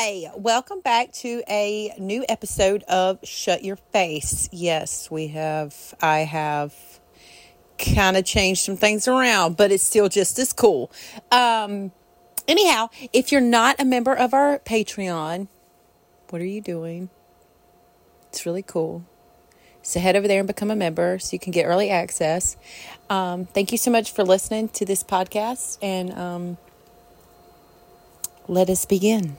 Hi, welcome back to a new episode of Shut Your Face. Yes, I have kind of changed some things around, but it's still just as cool. Anyhow, if you're not a member of our Patreon, what are you doing? It's really cool. So head over there and become a member so you can get early access. Thank you so much for listening to this podcast, and let us begin.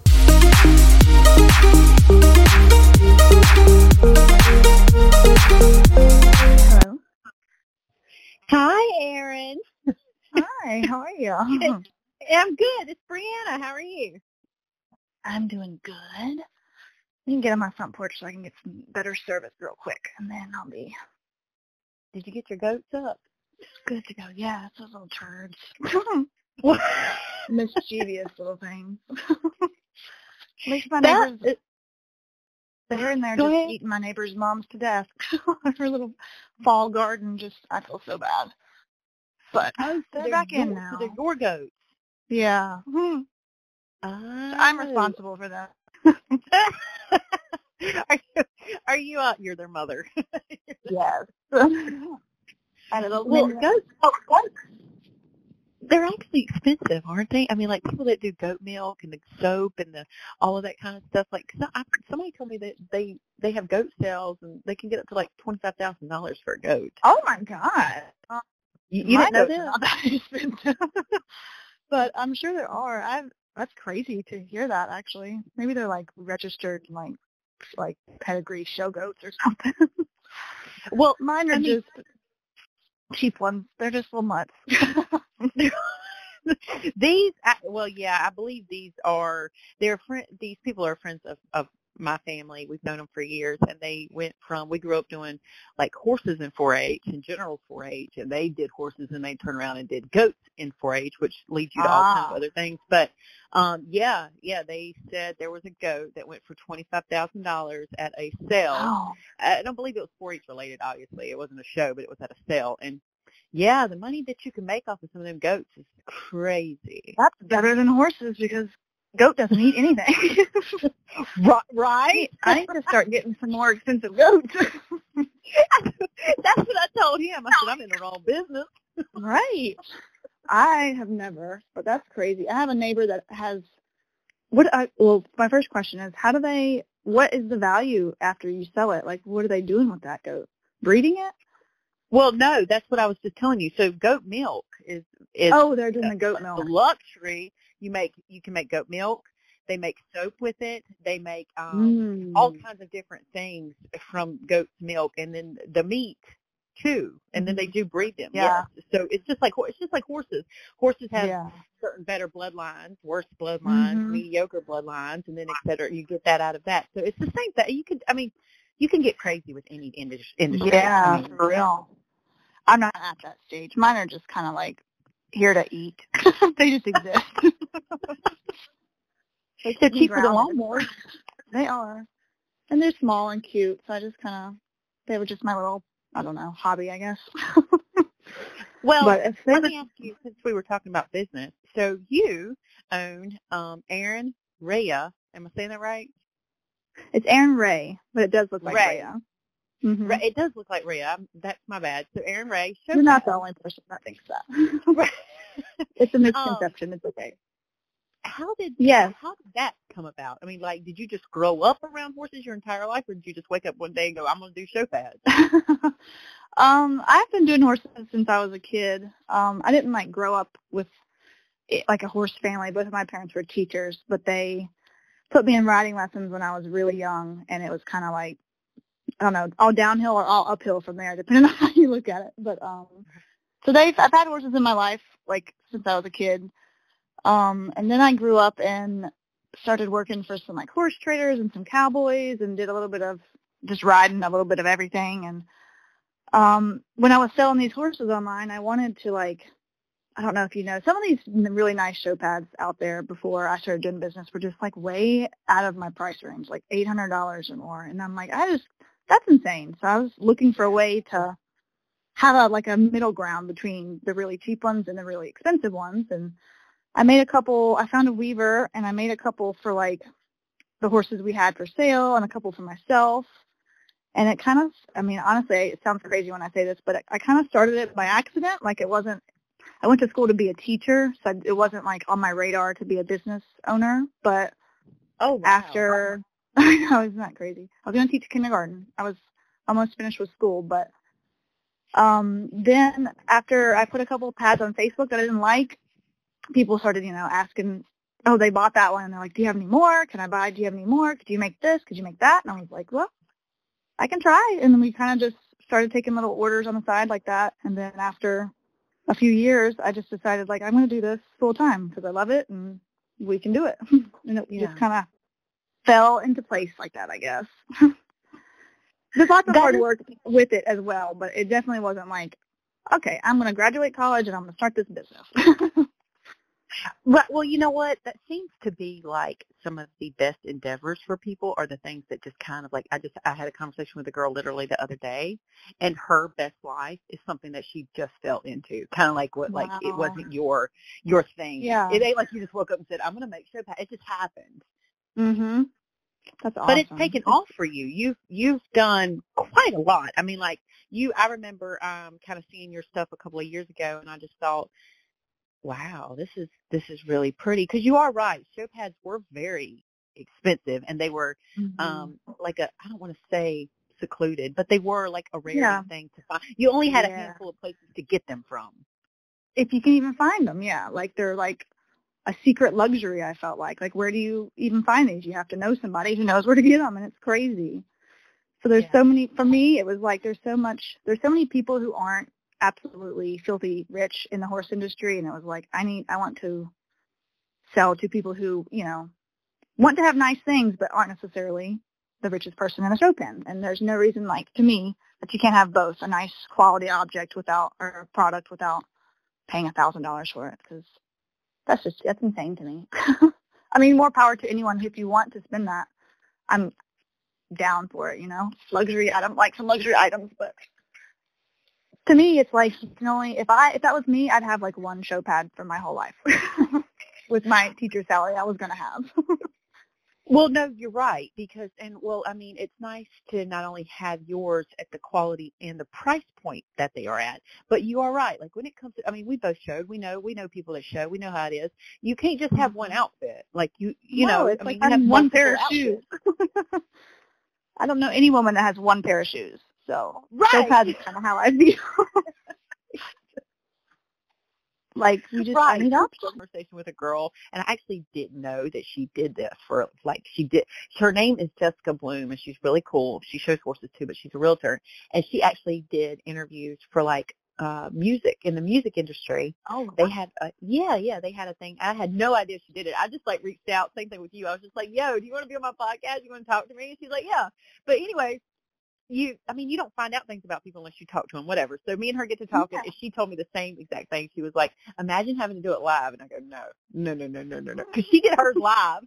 Hello. Hi, Erin. Hi, how are you? I'm good. It's Brianna. How are you? I'm doing good. I can get on my front porch so I can get some better service real quick, and then I'll be Did you get your goats up? good to go. Yeah, it's those little turds. Mischievous little things. At least my neighbors, they're in there Go just ahead. eating my neighbor's moms to death. Her little fall garden, I feel so bad. But they're back in now. So they're your goats. Yeah. Oh. So I'm responsible for that. Are you you're their mother? Yes. I had a little Well, mini- goats, they're actually expensive, aren't they? I mean, like people that do goat milk and the soap and all of that kind of stuff. Like, somebody told me that they have goat sales and they can get up to like $25,000 for a goat. Oh my God. You My didn't know goats are that? not that expensive. But I'm sure there are. That's crazy to hear that, actually. Maybe they're like registered like pedigree show goats or something. Well, Mine are just cheap ones. They're just little mutts. I believe these people are friends of my family. We've known them for years, and we grew up doing like horses in 4-H and general 4-H, and they did horses and they turned around and did goats in 4-H, which leads you to all kinds of other things. But they said there was a goat that went for $25,000 at a sale. Oh. I don't believe it was 4-H related, obviously. It wasn't a show, but it was at a sale. And yeah, the money that you can make off of some of them goats is crazy. That's better than horses because goat doesn't eat anything. Right? I need to start getting some more expensive goats. That's what I told him. I said, I'm in the wrong business. Right. I have never, but that's crazy. I have a neighbor that has my first question is what is the value after you sell it? Like, what are they doing with that goat? Breeding it? Well, no, that's what I was just telling you. So goat milk is they're doing the goat a milk. luxury. You can make goat milk. They make soap with it. They make all kinds of different things from goat's milk, and then the meat too. And then they do breed them. Yeah. Yes. So it's just like horses. Horses have certain better bloodlines, worse bloodlines, mediocre bloodlines, and then et cetera. You get that out of that. So it's the same thing. You can get crazy with any industry. Yeah, for real. I'm not at that stage. Mine are just kind of like here to eat. They just exist. They're cheaper than lawnmowers. They are. And they're small and cute, so they were just my little, I don't know, hobby, I guess. Well, let me ask you, since we were talking about business, so you own Erin Rhea. Am I saying that right? It's Erin Ray, but it does look like Rhea. Mm-hmm. It does look like Rhea. That's my bad. So Erin Ray. You're not the only person that thinks that. It's a misconception. It's okay. How did that come about? I mean, like, did you just grow up around horses your entire life, or did you just wake up one day and go, I'm going to do show pads? I've been doing horses since I was a kid. I didn't grow up with like a horse family. Both of my parents were teachers, but they put me in riding lessons when I was really young, and it was kind of like, I don't know, all downhill or all uphill from there, depending on how you look at it. But I've had horses in my life since I was a kid. And then I grew up and started working for some horse traders and some cowboys, and did a little bit of just riding, a little bit of everything. And when I was selling these horses online, I wanted to I don't know if you know, some of these really nice show pads out there before I started doing business were just way out of my price range, like $800 or more. And I'm like, that's insane. So I was looking for a way to have a middle ground between the really cheap ones and the really expensive ones. And I found a weaver, and I made a couple for, like, the horses we had for sale and a couple for myself. And it kind of, I mean, honestly, it sounds crazy when I say this, but I kind of started it by accident. Like, I went to school to be a teacher, so it wasn't, like, on my radar to be a business owner. But Oh, wow. after, I know, isn't that crazy? I was going to teach kindergarten. I was almost finished with school, but then after I put a couple of pads on Facebook that I didn't like, people started, asking, oh, they bought that one, and they're like, do you have any more? Can I buy? Do you have any more? Could you make this? Could you make that? And I was like, well, I can try. And then we kind of just started taking little orders on the side like that. And then after a few years, I just decided, like, I'm going to do this full time because I love it and we can do it. And it just kind of fell into place like that, I guess. There's lots of hard work with it as well, but it definitely wasn't like, okay, I'm going to graduate college and I'm going to start this business. Well, you know what? That seems to be like some of the best endeavors for people are the things that just kind of like, I had a conversation with a girl literally the other day, and her best life is something that she just fell into. Kind of like like it wasn't your thing. Yeah. It ain't like you just woke up and said, I'm going to make sure it just happened. Mm-hmm. That's awesome. But it's taken off for you. You've done quite a lot. I mean, like I remember kind of seeing your stuff a couple of years ago, and I just thought, wow, this is really pretty. Because you are right. Show pads were very expensive, and they were like I don't want to say secluded, but they were like a rare thing to find. You only had a handful of places to get them from. If you can even find them, like they're like a secret luxury, I felt like. Like, where do you even find these? You have to know somebody who knows where to get them, and it's crazy. So there's so many, for me, it was like there's so many people who aren't absolutely filthy rich in the horse industry, and it was like I want to sell to people who want to have nice things but aren't necessarily the richest person in a show pen. And there's no reason, like, to me, that you can't have both a nice quality object or a product without paying $1,000 for it, because that's insane to me. I mean, more power to anyone. If you want to spend that, I'm down for it. Luxury item, like some luxury items, but to me, it's like you can only, if that was me, I'd have like one show pad for my whole life with my teacher salary I was going to have. Well, no, you're right, because, I mean, it's nice to not only have yours at the quality and the price point that they are at, but you are right. Like, when it comes to, I mean, we both showed, we know people that show, we know how it is. You can't just have one outfit. Like, you know, it's I like mean, you have one pair of shoes. outfits. I don't know any woman that has one pair of shoes. So, show pads is kind of how I feel. Like, you just, I need options. I had a conversation with a girl, and I actually didn't know that she did this for, like, she did. Her name is Jessica Bloom, and she's really cool. She shows horses, too, but she's a realtor. And she actually did interviews for, like, music, in the music industry. Oh, wow. They had, they had a thing. I had no idea she did it. I just, like, reached out. Same thing with you. I was just like, yo, do you want to be on my podcast? You want to talk to me? And she's like, yeah. But anyway, you don't find out things about people unless you talk to them, whatever. So me and her get to talking, and she told me the same exact thing. She was like, imagine having to do it live. And I go, no. Because she did hers live.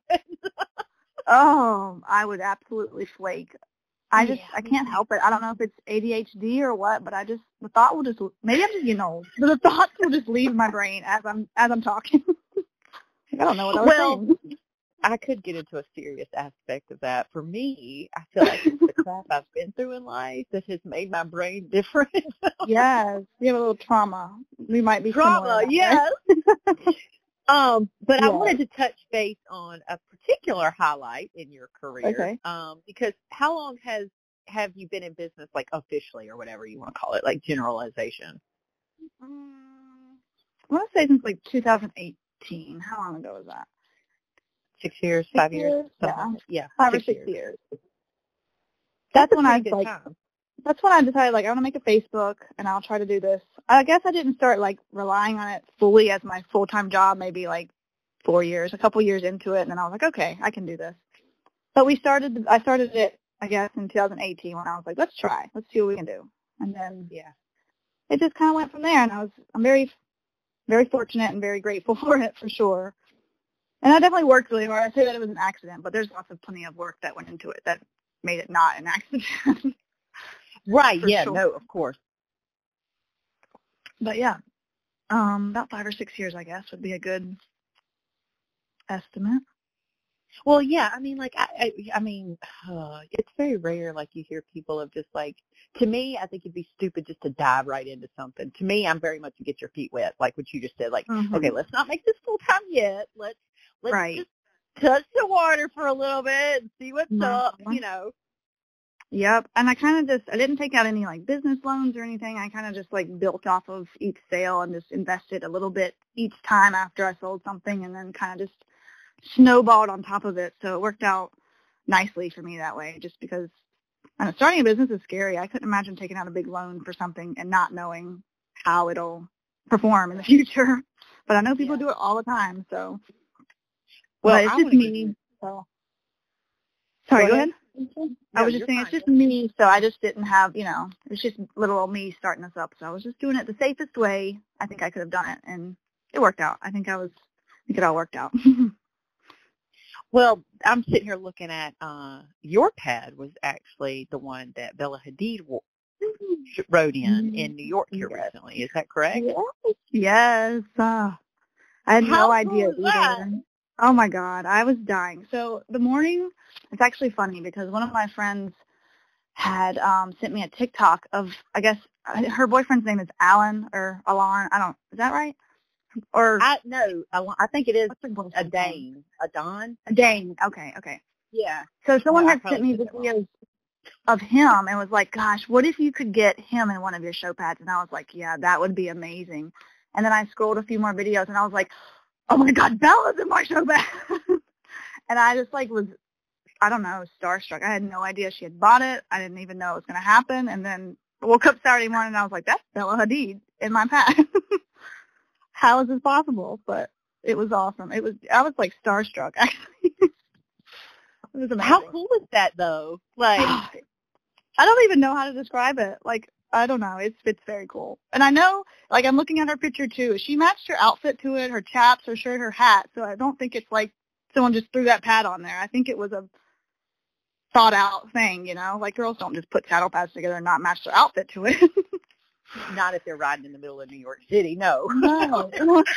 Oh, I would absolutely flake. I can't help it. I don't know if it's ADHD or what, but the thought will just, maybe I'm just, but the thoughts will just leave my brain as I'm talking. I don't know what I was saying. I could get into a serious aspect of that. For me, I feel like it's the crap I've been through in life that has made my brain different. Yes, you have a little trauma. We might be trauma, similar. Yes. But I wanted to touch base on a particular highlight in your career. Okay. Because how long have you been in business, like officially or whatever you want to call it, like generalization? I want to say since like 2018. How long ago was that? 6 years, 5 years? Yeah. 5 or 6 years. That's when I that's when I decided, like, I want to make a Facebook, and I'll try to do this. I guess I didn't start, like, relying on it fully as my full-time job, maybe, like, 4 years, a couple years into it, and then I was like, okay, I can do this. But I started it, I guess, in 2018 when I was like, let's try. Let's see what we can do. And then it just kind of went from there, and I'm very, very fortunate and very grateful for it, for sure. And I definitely worked really hard. I say that it was an accident, but there's plenty of work that went into it that made it not an accident. Right, sure. No, of course. But yeah, about 5 or 6 years, I guess, would be a good estimate. Well, yeah, I mean, like, it's very rare, like, you hear people of just, like, to me, I think it'd be stupid just to dive right into something. To me, I'm very much to get your feet wet, like what you just said. Like, okay, let's not make this full-time yet. Let's Right. just touch the water for a little bit and see what's up, Yep. And I didn't take out any, like, business loans or anything. I kind of just, like, built off of each sale and just invested a little bit each time after I sold something, and then kind of just snowballed on top of it. So it worked out nicely for me that way, just because starting a business is scary. I couldn't imagine taking out a big loan for something and not knowing how it'll perform in the future. But I know people do it all the time. So, well, it's just me. So, sorry, go ahead. I was just saying it's just me, so I just didn't have, it was just little old me starting this up. So I was just doing it the safest way I think I could have done it, and it worked out. I think it all worked out. Well, I'm sitting here looking at your pad was actually the one that Bella Hadid rode in New York here recently. Is that correct? Yes. I had no idea either. Oh, my God. I was dying. So the morning, it's actually funny because one of my friends had sent me a TikTok of, I guess, her boyfriend's name is Alan or Alan. Is that right? Or no, I think it is a Dane. A Don? A Dane. Okay. Yeah. So someone had sent me videos of him and was like, gosh, what if you could get him in one of your show pads? And I was like, yeah, that would be amazing. And then I scrolled a few more videos and I was like, oh my God, Bella's in my show pad. And I just was, I don't know, starstruck. I had no idea she had bought it. I didn't even know it was going to happen. And then I woke up Saturday morning and I was like, that's Bella Hadid in my pad. How is this possible? But it was awesome. I was starstruck, actually. It was amazing. How cool is that, though? Like, I don't even know how to describe it. I don't know. It's very cool. And I know, I'm looking at her picture, too. She matched her outfit to it, her chaps, her shirt, her hat. So I don't think it's like someone just threw that pad on there. I think it was a thought-out thing, girls don't just put saddle pads together and not match their outfit to it. Not if they're riding in the middle of New York City, no. No.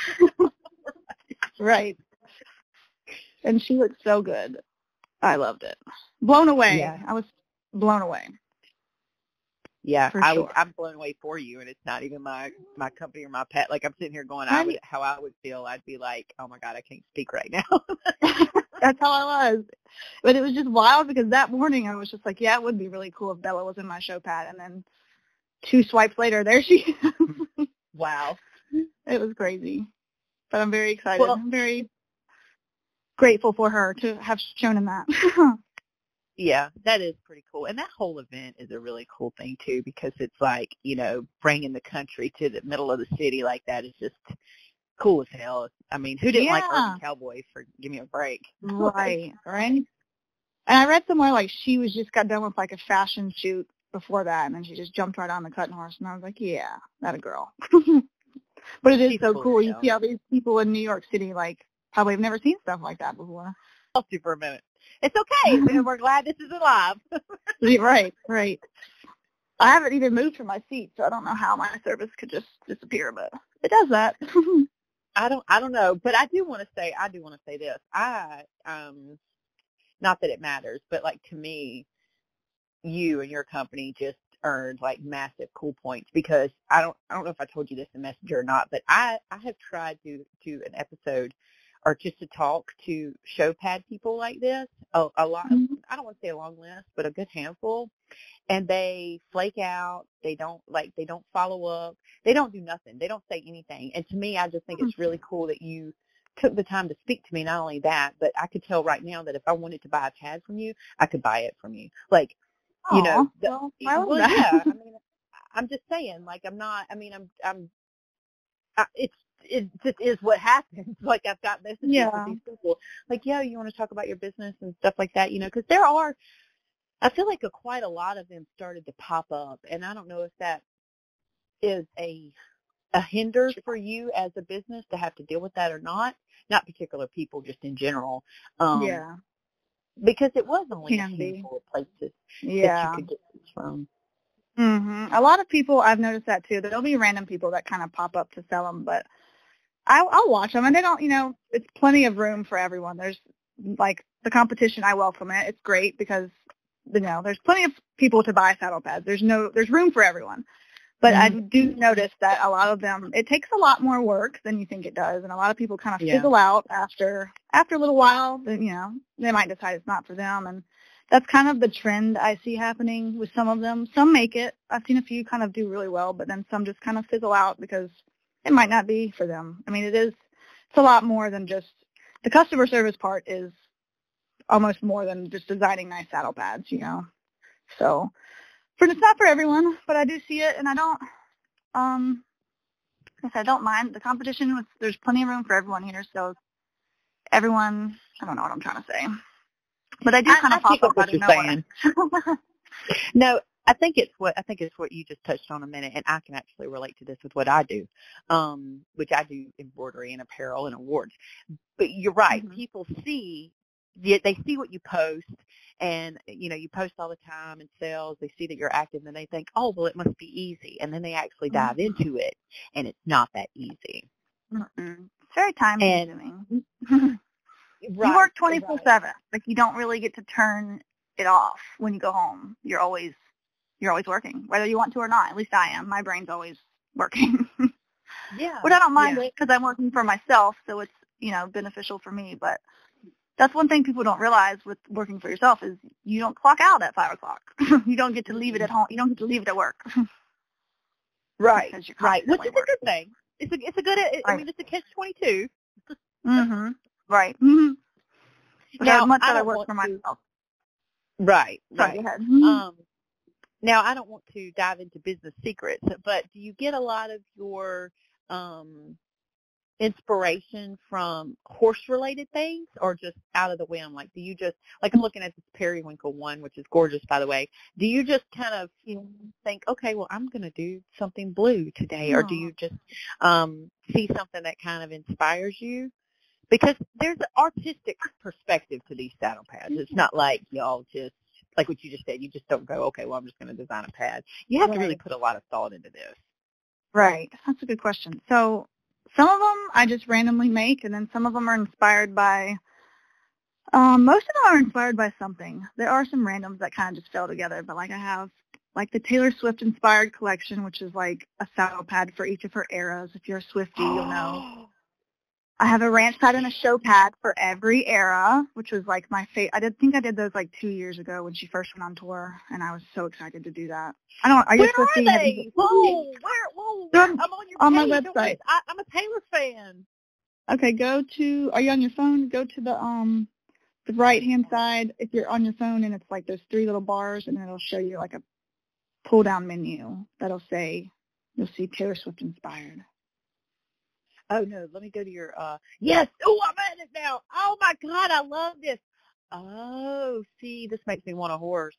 Right. And she looked so good. I loved it. Blown away. Yeah. I was blown away. Yeah, sure. I'm blown away for you, and it's not even my company or my pet. Like, I'm sitting here going, how I would feel. I'd be like, oh, my God, I can't speak right now. That's how I was. But it was just wild because that morning I was just like, yeah, it would be really cool if Bella was in my show pad. And then 2 swipes later, there she is. Wow. It was crazy. But I'm very excited. Well, I'm very grateful for her to have shown him that. Yeah, that is pretty cool. And that whole event is a really cool thing, too, because it's like, bringing the country to the middle of the city like that is just cool as hell. I mean, who didn't like Urban Cowboy for Give Me a Break? Right. And I read somewhere, she was just got done with, a fashion shoot before that, and then she just jumped right on the cutting horse, and I was like, yeah, that a girl. But it is so cool. You see all these people in New York City, probably have never seen stuff like that before. I'll see for a minute. It's okay. We're glad this is alive. Right. I haven't even moved from my seat, so I don't know how my service could just disappear, but it does that. I don't know, but I do want to say this. Not that it matters, but to me, you and your company just earned massive cool points because I don't know if I told you this in Messenger or not, but I have tried to do an episode or just to talk to show pad people like this, a lot, I don't want to say a long list, but a good handful, and they flake out, they don't follow up, they don't do nothing, they don't say anything, and to me, I just think it's really cool that you took the time to speak to me. Not only that, but I could tell right now that if I wanted to buy a pad from you, I could buy it from you. Yeah, I mean, I'm just saying, it just is what happens. I've got messages with these people, you want to talk about your business and stuff like that, because there are, I feel quite a lot of them started to pop up, and I don't know if that is a hinder for you as a business to have to deal with that or not particular people, just in general. Because it was only a handful of places that you could get this from. A lot of people, I've noticed that too. There'll be random people that kind of pop up to sell them, but I'll watch them, and they don't, it's plenty of room for everyone. There's like the competition. I welcome it. It's great because there's plenty of people to buy saddle pads. There's room for everyone. But I do notice that a lot of them, it takes a lot more work than you think it does, and a lot of people kind of fizzle out after a little while. They might decide it's not for them, and that's kind of the trend I see happening with some of them. Some make it. I've seen a few kind of do really well, but then some just kind of fizzle out because it might not be for them. I mean, it's a lot more than just, the customer service part is almost more than just designing nice saddle pads, So, it's not for everyone, but I do see it, and I don't, I don't mind the competition. There's plenty of room for everyone here, so everyone, I don't know what I'm trying to say. But I do kind of pop up out of nowhere. No, I think it's what you just touched on a minute, and I can actually relate to this with what I do, which I do embroidery and apparel and awards. But you're right. Mm-hmm. People they see what you post, and you post all the time in sales. They see that you're active, and they think, oh, well, it must be easy, and then they actually dive into it, and it's not that easy. Mm-mm. It's very time consuming. Right, you work 24/7. Like, you don't really get to turn it off when you go home. You're always working, whether you want to or not. At least I am. My brain's always working. Yeah. But I don't mind it because I'm working for myself, so it's beneficial for me. But that's one thing people don't realize with working for yourself is you don't clock out at 5 o'clock. You don't get to leave it at home. You don't get to leave it at work. Right. Right. Which is a good thing. It's a good. I mean, it's a catch-22. Mm-hmm. Right. Mm-hmm. But now, I'd much rather work for myself. Right. Sorry, go ahead. Mm-hmm. Now, I don't want to dive into business secrets, but do you get a lot of your inspiration from horse-related things, or just out of the whim? Like, do you just, like, I'm looking at this periwinkle one, which is gorgeous, by the way. Do you just kind of think, okay, well, I'm going to do something blue today, or do you just see something that kind of inspires you? Because there's an artistic perspective to these saddle pads. It's not like y'all just, like what you just said, you just don't go, okay, well, I'm just going to design a pad. You have to really put a lot of thought into this. Right. That's a good question. So some of them I just randomly make, and then some of them are inspired by, most of them are inspired by something. There are some randoms that kind of just fell together, but like I have like the Taylor Swift inspired collection, which is like a saddle pad for each of her eras. If you're a Swiftie, you'll know. I have a ranch pad and a show pad for every era, which was like my favorite. I did those like 2 years ago when she first went on tour, and I was so excited to do that. Are you Where are they? Whoa, I'm on your on my website. I'm a Taylor fan. Okay, are you on your phone? Go to the right-hand side if you're on your phone, and it's like those 3 little bars, and it'll show you like a pull-down menu that'll say, you'll see Taylor Swift inspired. Oh, no, let me go to your, yes. Oh, I'm at it now. Oh, my God, I love this. Oh, see, this makes me want a horse.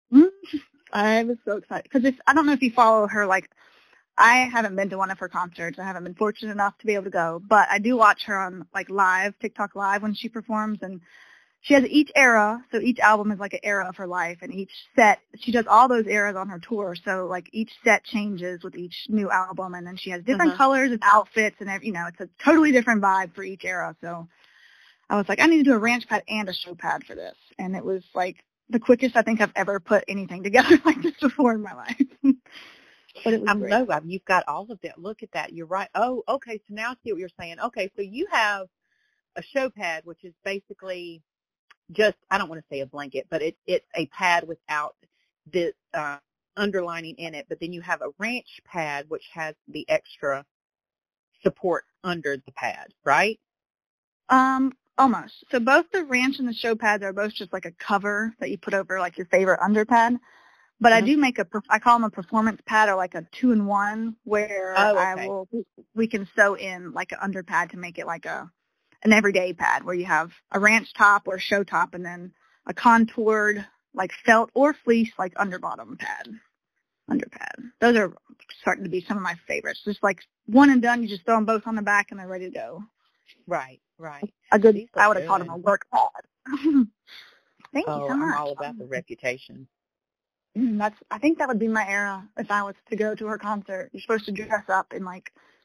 I was so excited. Because I don't know if you follow her, like, I haven't been to one of her concerts. I haven't been fortunate enough to be able to go. But I do watch her on, like, TikTok Live when she performs. And she has each era, so each album is like an era of her life, and each set, she does all those eras on her tour, so like each set changes with each new album, and then she has different colors and outfits, and it's a totally different vibe for each era. So I was like, I need to do a ranch pad and a show pad for this, and it was like the quickest I think I've ever put anything together like this before in my life. But it was great. You've got all of that. Look at that. You're right. Oh, okay, so now I see what you're saying. Okay, so you have a show pad, which is basically just, I don't want to say a blanket, but it's a pad without the underlining in it. But then you have a ranch pad, which has the extra support under the pad, right? Almost. So both the ranch and the show pads are both just like a cover that you put over like your favorite under pad. But I do make I call them a performance pad, or like a 2-in-1, where we can sew in like an under pad to make it like an everyday pad, where you have a ranch top or a show top, and then a contoured like felt or fleece like under pad. Those are starting to be some of my favorites. Just like one and done, you just throw them both on the back and they're ready to go. Right. I would have called them a work pad. Thank you so much. I'm all about the reputation. I think that would be my era if I was to go to her concert. You're supposed to dress up in like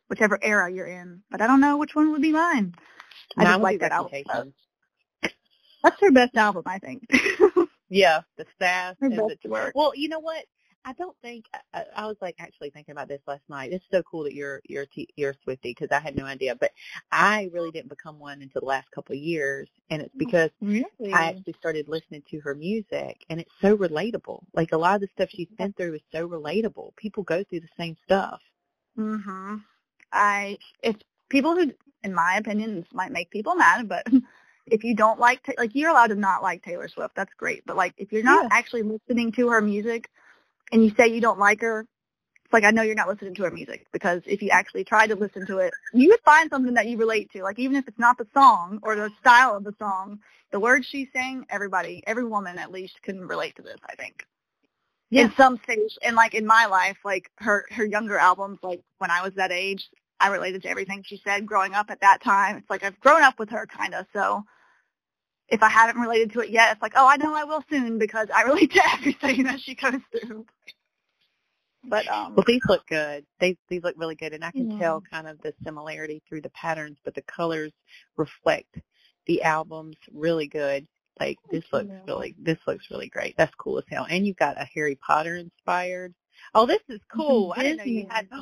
whichever era you're in. But I don't know which one would be mine. I Mine just would like be that album. Reputation. That's her best album, I think. Yeah, the sass Her and the best work. well, you know what? I don't think I was like actually thinking about this last night. It's so cool that you're a Swiftie because I had no idea, but I really didn't become one until the last couple of years, and it's because Really? I actually started listening to her music, and it's so relatable. Like a lot of the stuff she's been through is so relatable. People go through the same stuff. Mhm. If people who, in my opinion, this might make people mad, but if you don't like you're allowed to not like Taylor Swift, that's great. But like if you're not actually listening to her music and you say you don't like her, it's like I know you're not listening to her music, because if you actually try to listen to it, you would find something that you relate to. Like even if it's not the song or the style of the song, the words she's saying, every woman at least can relate to this, I think. Yeah. In some stage, and like in my life, like her younger albums, like when I was that age, I related to everything she said growing up at that time. It's like I've grown up with her kind of, so if I haven't related to it yet, it's like, oh, I know I will soon because I relate to everything that she goes through. But well, these look good. These look really good, and I can tell kind of the similarity through the patterns, but the colors reflect the albums really good. Like this looks really great. That's cool as hell. And you've got a Harry Potter inspired. Oh, this is cool. I didn't know you had.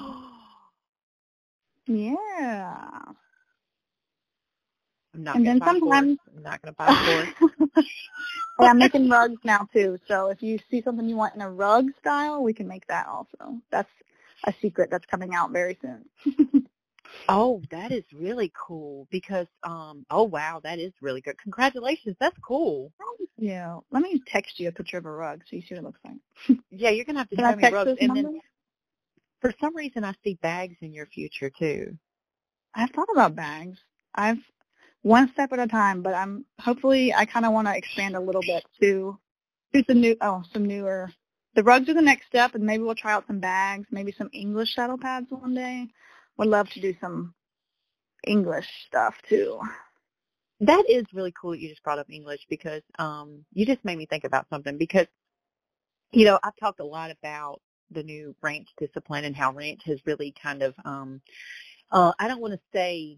Yeah. I'm not going to buy four. I'm not going to buy four. Hey, I'm making rugs now too. So if you see something you want in a rug style, we can make that also. That's a secret that's coming out very soon. Oh, that is really cool because, oh, wow, that is really good. Congratulations. That's cool. Yeah. Let me text you a picture of a rug so you see what it looks like. Yeah, you're going to have to show me rugs. And then for some reason I see bags in your future too. I've thought about bags. I've one step at a time, but hopefully I kind of want to expand a little bit to some newer. The rugs are the next step, and maybe we'll try out some bags, maybe some English saddle pads one day. Would love to do some English stuff too. That is really cool that you just brought up English because you just made me think about something because, you know, I've talked a lot about the new ranch discipline and how ranch has really kind of, I don't want to say,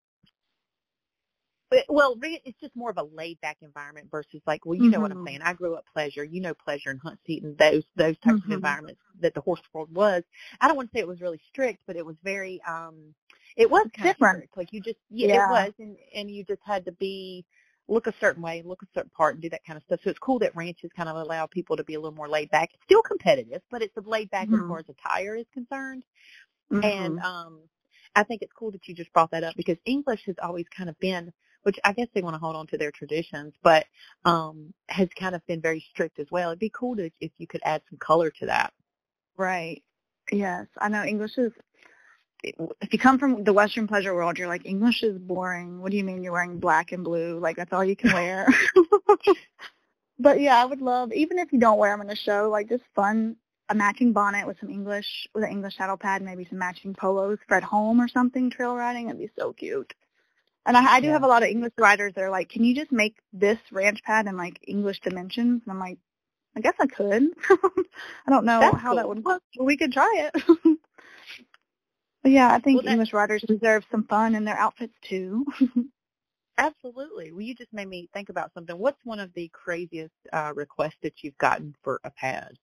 well, it's just more of a laid-back environment versus like, well, you know what I'm saying. I grew up Pleasure, Pleasure and Hunt Seat and those types of environments that the horse world was. I don't want to say it was really strict, but it was very, it was kind of strict. Like you just, it was, and you just had to look a certain way, look a certain part, and do that kind of stuff. So it's cool that ranches kind of allow people to be a little more laid back. It's still competitive, but it's laid back as far as attire is concerned. And I think it's cool that you just brought that up because English has always kind of been, which I guess they want to hold on to their traditions, but has kind of been very strict as well. It'd be cool if you could add some color to that. Right. Yes. I know English is, if you come from the Western pleasure world, you're like, English is boring. What do you mean you're wearing black and blue? Like, that's all you can wear. But, yeah, I would love, even if you don't wear them in a show, like just fun, a matching bonnet with an English saddle pad, maybe some matching polos, Fred Home or something, trail riding. That'd be so cute. And I do have a lot of English riders that are like, can you just make this ranch pad in like English dimensions? And I'm like, I guess I could. I don't know how that would work, but we could try it. But yeah, I think English riders deserve some fun in their outfits too. Absolutely. Well, you just made me think about something. What's one of the craziest requests that you've gotten for a pad?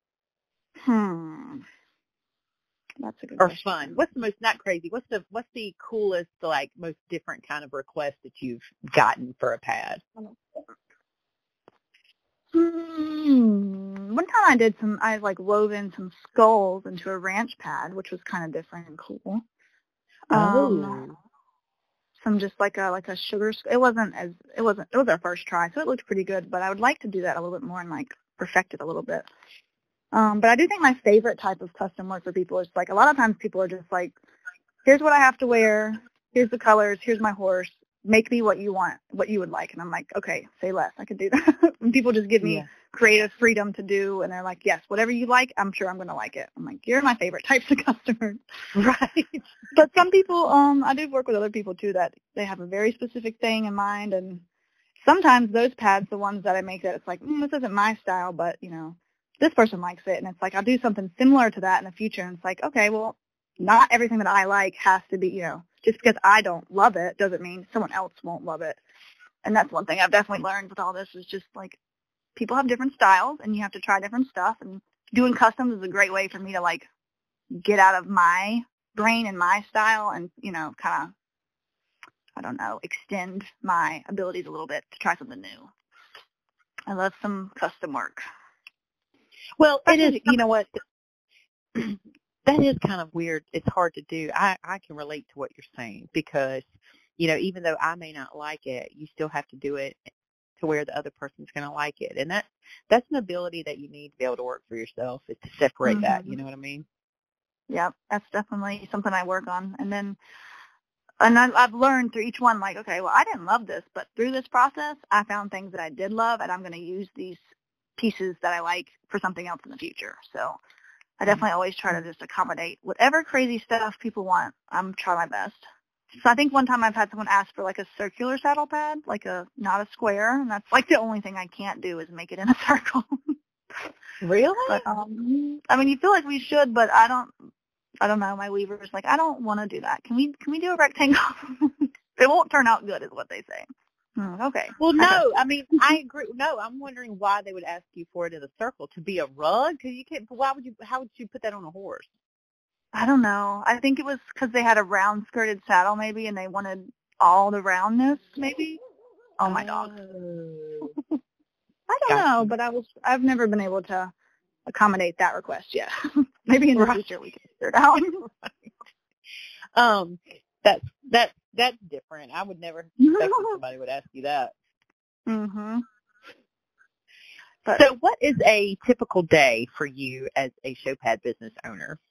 That's a good or question. fun. What's the most, not crazy, what's the coolest, like, most different kind of request that you've gotten for a pad? One time I like wove in some skulls into a ranch pad, which was kind of different and cool. Some just like a sugar. It was our first try, so it looked pretty good. But I would like to do that a little bit more and like perfect it a little bit. But I do think my favorite type of custom work for people is like a lot of times people are just like, here's what I have to wear, here's the colors, here's my horse, make me what you want, what you would like. And I'm like, okay, say less, I can do that. And people just give me creative freedom to do, and they're like, yes, whatever you like, I'm sure I'm going to like it. I'm like, you're my favorite types of customers. Right. But some people, I do work with other people too that they have a very specific thing in mind, and sometimes those pads, the ones that I make that it's like, this isn't my style, but, you know, this person likes it, and it's like I'll do something similar to that in the future, and it's like, okay, well, not everything that I like has to be, just because I don't love it doesn't mean someone else won't love it. And that's one thing I've definitely learned with all this is just like people have different styles and you have to try different stuff. And doing customs is a great way for me to like get out of my brain and my style and, kind of, I don't know, extend my abilities a little bit to try something new. I love some custom work. Well, it is, you know what, that is kind of weird. It's hard to do. I can relate to what you're saying because, even though I may not like it, you still have to do it to where the other person's going to like it. And that's an ability that you need to be able to work for yourself is to separate that. You know what I mean? Yeah, that's definitely something I work on. And I've learned through each one, like, okay, well, I didn't love this, but through this process, I found things that I did love, and I'm going to use these pieces that I like for something else in the future. So I definitely always try to just accommodate whatever crazy stuff people want. I'm trying my best. So I think one time I've had someone ask for like a circular saddle pad, like not a square, and that's like the only thing I can't do is make it in a circle. Really? But I mean, you feel like we should, but I don't know. My weaver's like, I don't want to do that. Can we do a rectangle? It won't turn out good, is what they say. Okay. Well, no. I mean, I agree. No, I'm wondering why they would ask you for it in a circle to be a rug. Because you can't. How would you put that on a horse? I don't know. I think it was because they had a round skirted saddle, maybe, and they wanted all the roundness, maybe. Oh, my dog. I don't know, but I've never been able to accommodate that request yet. Maybe in the future we can figure it out. That's different. I would never expect that somebody would ask you that. Mhm. So, what is a typical day for you as a Showpad business owner?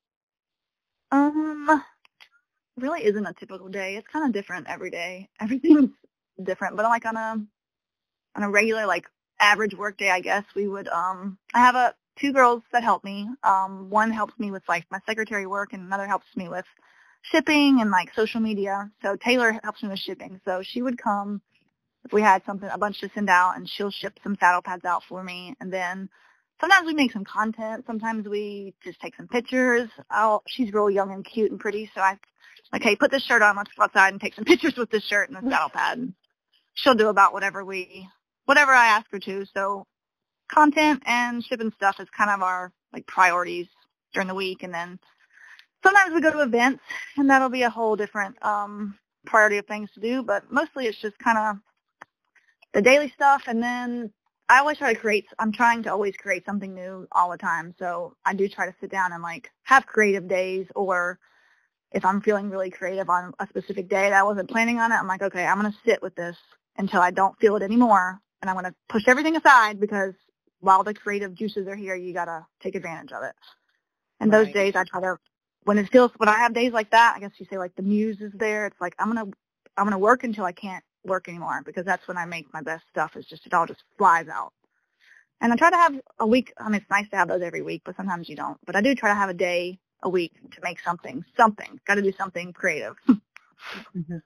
Really isn't a typical day. It's kind of different every day. Everything's different, but like on a regular like average work day, I guess we would I have two girls that help me. One helps me with like my secretary work and another helps me with shipping and like social media. So Taylor helps me with shipping. So she would come if we had a bunch to send out, and she'll ship some saddle pads out for me. And then sometimes we make some content. Sometimes we just take some pictures. She's real young and cute and pretty, so I like, hey, put this shirt on. Let's go outside and take some pictures with this shirt and the saddle pad. And she'll do about whatever I ask her to. So content and shipping stuff is kind of our like priorities during the week. And then sometimes we go to events, and that'll be a whole different priority of things to do. But mostly it's just kind of the daily stuff. And then I always I'm trying to always create something new all the time. So I do try to sit down and like have creative days, or if I'm feeling really creative on a specific day that I wasn't planning on it, I'm like, okay, I'm going to sit with this until I don't feel it anymore. And I'm going to push everything aside because while the creative juices are here, you got to take advantage of it. And those days I try to, when I have days like that, I guess you say like the muse is there. It's like, I'm going to work until I can't work anymore, because that's when I make my best stuff, is just, it all just flies out. And I try to have a week. I mean, it's nice to have those every week, but sometimes you don't. But I do try to have a day a week to make something. Got to do something creative. Mm-hmm.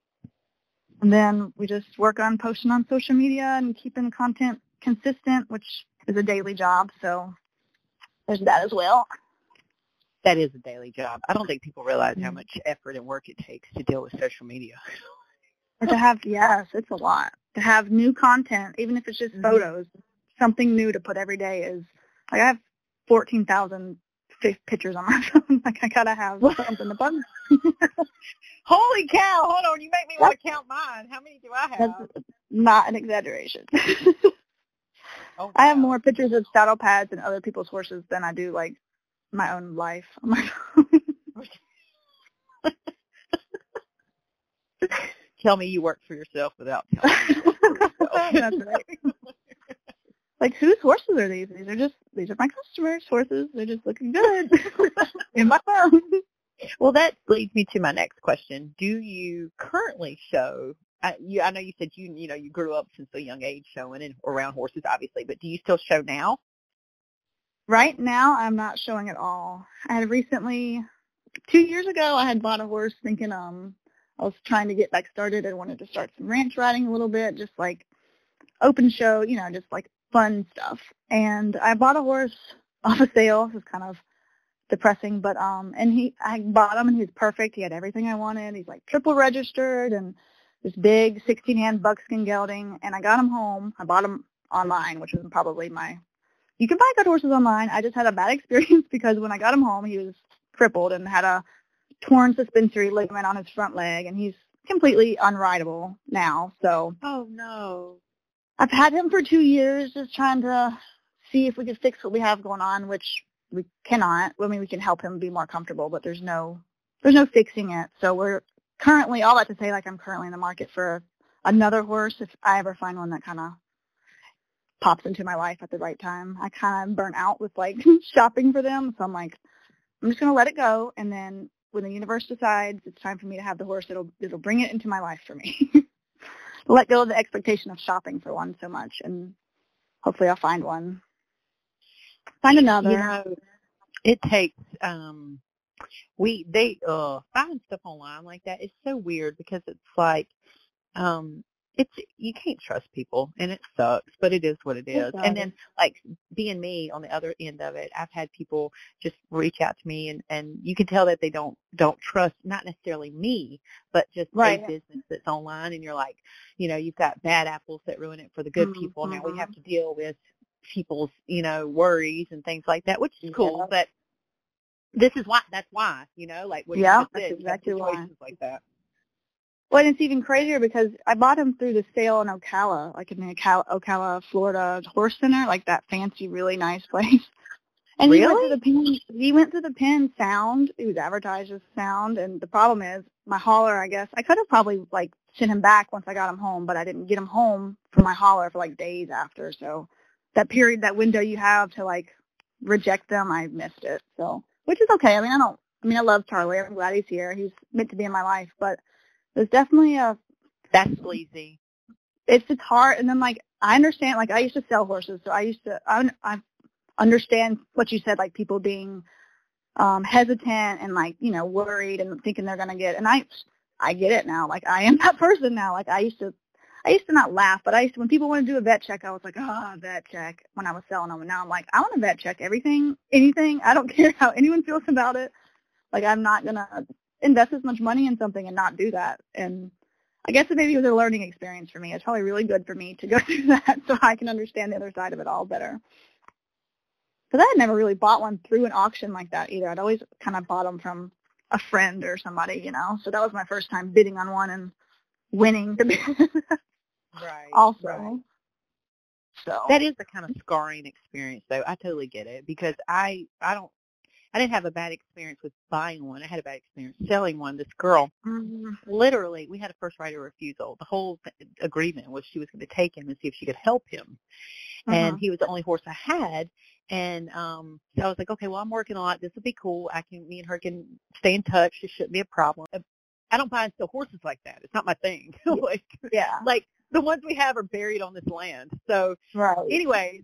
And then we just work on posting on social media and keeping content consistent, which is a daily job. So there's that as well. That is a daily job. I don't think people realize how much effort and work it takes to deal with social media. Yes, it's a lot. To have new content, even if it's just photos, something new to put every day is, like, I have 14,000 pictures on my phone. Like, I gotta have something to put. Holy cow! Hold on, you make me want to count mine. How many do I have? That's not an exaggeration. Oh, wow. I have more pictures of saddle pads and other people's horses than I do, like, my own life on my phone. Tell me you work for yourself without telling me you work for yourself. That's right. Like, whose horses are these? These are my customers' horses. They're just looking good in my phone. Well, that leads me to my next question. Do you currently show? I know you said you grew up since a young age showing and around horses, obviously, but do you still show now? Right now, I'm not showing at all. I had recently, 2 years ago, I had bought a horse thinking I was trying to get back started. I wanted to start some ranch riding a little bit, just like open show, just like fun stuff. And I bought a horse off a sale. It was kind of depressing. But and I bought him, and he was perfect. He had everything I wanted. He's like triple registered and this big 16-hand buckskin gelding. And I got him home. I bought him online, which was probably you can buy good horses online. I just had a bad experience because when I got him home, he was crippled and had a torn suspensory ligament on his front leg, and he's completely unrideable now. So Oh no. I've had him for 2 years, just trying to see if we could fix what we have going on, which we cannot. I mean, we can help him be more comfortable, but there's no fixing it. So we're currently, all that to say, like, I'm currently in the market for another horse if I ever find one that kind of pops into my life at the right time. I kind of burnt out with like shopping for them, so I'm like, I'm just gonna let it go, and then when the universe decides it's time for me to have the horse, it'll bring it into my life for me. Let go of the expectation of shopping for one so much, and hopefully I'll find one. Find another. You know, it takes finding stuff online like that is so weird because it's like you can't trust people, and it sucks, but it is what it is. And then, like, being me on the other end of it, I've had people just reach out to me, and you can tell that they don't trust, not necessarily me, but just a business that's online, and you're like, you know, you've got bad apples that ruin it for the good people. Now we have to deal with people's, you know, worries and things like that, which is cool, but that's why, you know, like what you just said, exactly situations like that. Well, and it's even crazier because I bought him through the sale in Ocala, like in the Ocala, Florida Horse Center, like that fancy, really nice place. And he went through the Penn Sound. He was advertised as Sound, and the problem is my hauler, I guess, I could have probably like sent him back once I got him home, but I didn't get him home from my hauler for like days after. So that window you have to like reject them, I missed it. So, which is okay. I mean, I love Charlie. I'm glad he's here. He's meant to be in my life, but there's definitely that's sleazy. It's hard, and then like I understand. Like I used to sell horses, so I understand what you said, like people being hesitant and like, you know, worried and thinking they're gonna get. And I get it now. Like I am that person now. Like I used to not laugh, but when people want to do a vet check, I was like, vet check when I was selling them. And now I'm like, I want to vet check everything, anything. I don't care how anyone feels about it. Like I'm not gonna invest as much money in something and not do that. And I guess it maybe was a learning experience for me. It's probably really good for me to go through that so I can understand the other side of it all better. Because I had never really bought one through an auction like that either. I'd always kind of bought them from a friend or somebody, you know. So that was my first time bidding on one and winning the bid. Right. Also. Right. So that is a kind of scarring experience, though. I totally get it because I didn't have a bad experience with buying one. I had a bad experience selling one. This girl, literally, we had a first right of refusal. The whole agreement was she was going to take him and see if she could help him. And he was the only horse I had. And so I was like, okay, well, I'm working a lot. This will be cool. Me and her can stay in touch. It shouldn't be a problem. I don't buy and sell horses like that. It's not my thing. Like the ones we have are buried on this land. So anyways,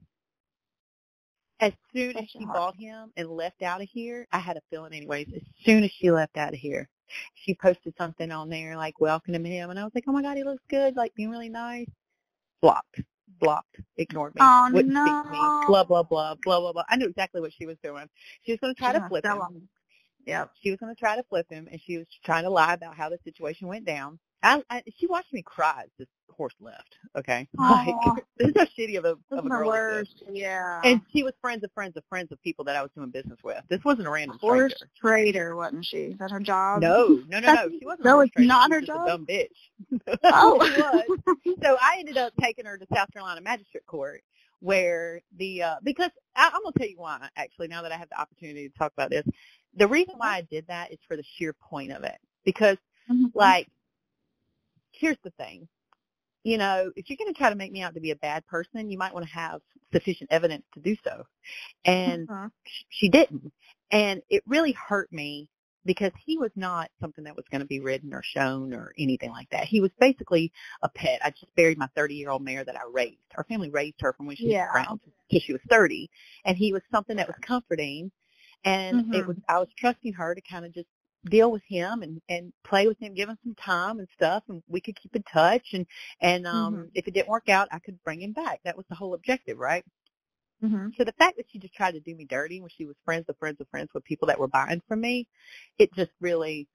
as soon as she bought him and left out of here, I had a feeling anyways, as soon as she left out of here, she posted something on there like welcoming him. And I was like, oh, my God, he looks good, like being really nice. Blocked, ignored me, wouldn't speak to me, blah, blah, blah, blah, blah, blah. I knew exactly what she was doing. She was going to try to flip him. Yeah, she was going to try to flip him, and she was trying to lie about how the situation went down. She watched me cry as this horse left, okay? Like, this is how shitty of a girl it is. Yeah. And she was friends of people that I was doing business with. This wasn't a random horse stranger. trader, wasn't she? Is that her job? No. She wasn't a horse trader. Not she her was job? a dumb bitch. Oh. She was. So I ended up taking her to South Carolina Magistrate Court where because I'm going to tell you why, actually, now that I have the opportunity to talk about this. The reason why I did that is for the sheer point of it. Because, like, here's the thing. You know, if you're going to try to make me out to be a bad person, you might want to have sufficient evidence to do so. And she didn't. And it really hurt me because he was not something that was going to be ridden or shown or anything like that. He was basically a pet. I just buried my 30-year-old mare that I raised. Our family raised her from when she was around till she was 30. And he was something that was comforting. And I was trusting her to kind of just deal with him and play with him, give him some time and stuff, and we could keep in touch. And if it didn't work out, I could bring him back. That was the whole objective, right? Mm-hmm. So the fact that she just tried to do me dirty when she was friends of friends of friends with people that were buying from me, it just really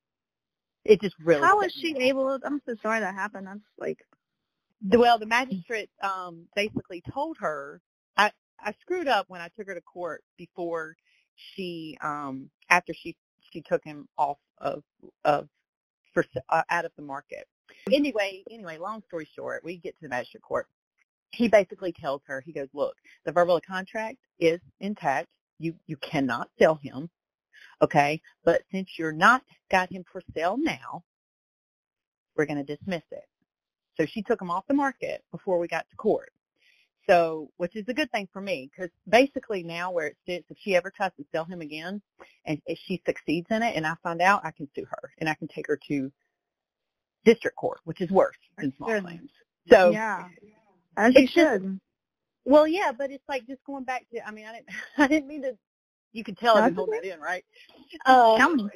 How was set me she off. able? I'm so sorry that happened. That's like, Well, the magistrate basically told her I screwed up when I took her to court before she after she took him off of for out of the market. Anyway, long story short, we get to the magistrate court. He basically tells her, he goes, look, the verbal contract is intact. You cannot sell him, okay? But since you're not got him for sale now, we're going to dismiss it. So she took him off the market before we got to court. So, which is a good thing for me, because basically now where it sits, if she ever tries to sell him again and if she succeeds in it and I find out, I can sue her and I can take her to district court, which is worse than small claims. So yeah, as you should. Well, yeah, but it's like just going back to, I mean, I didn't mean to, you could tell I didn't hold that in, right? Tell me.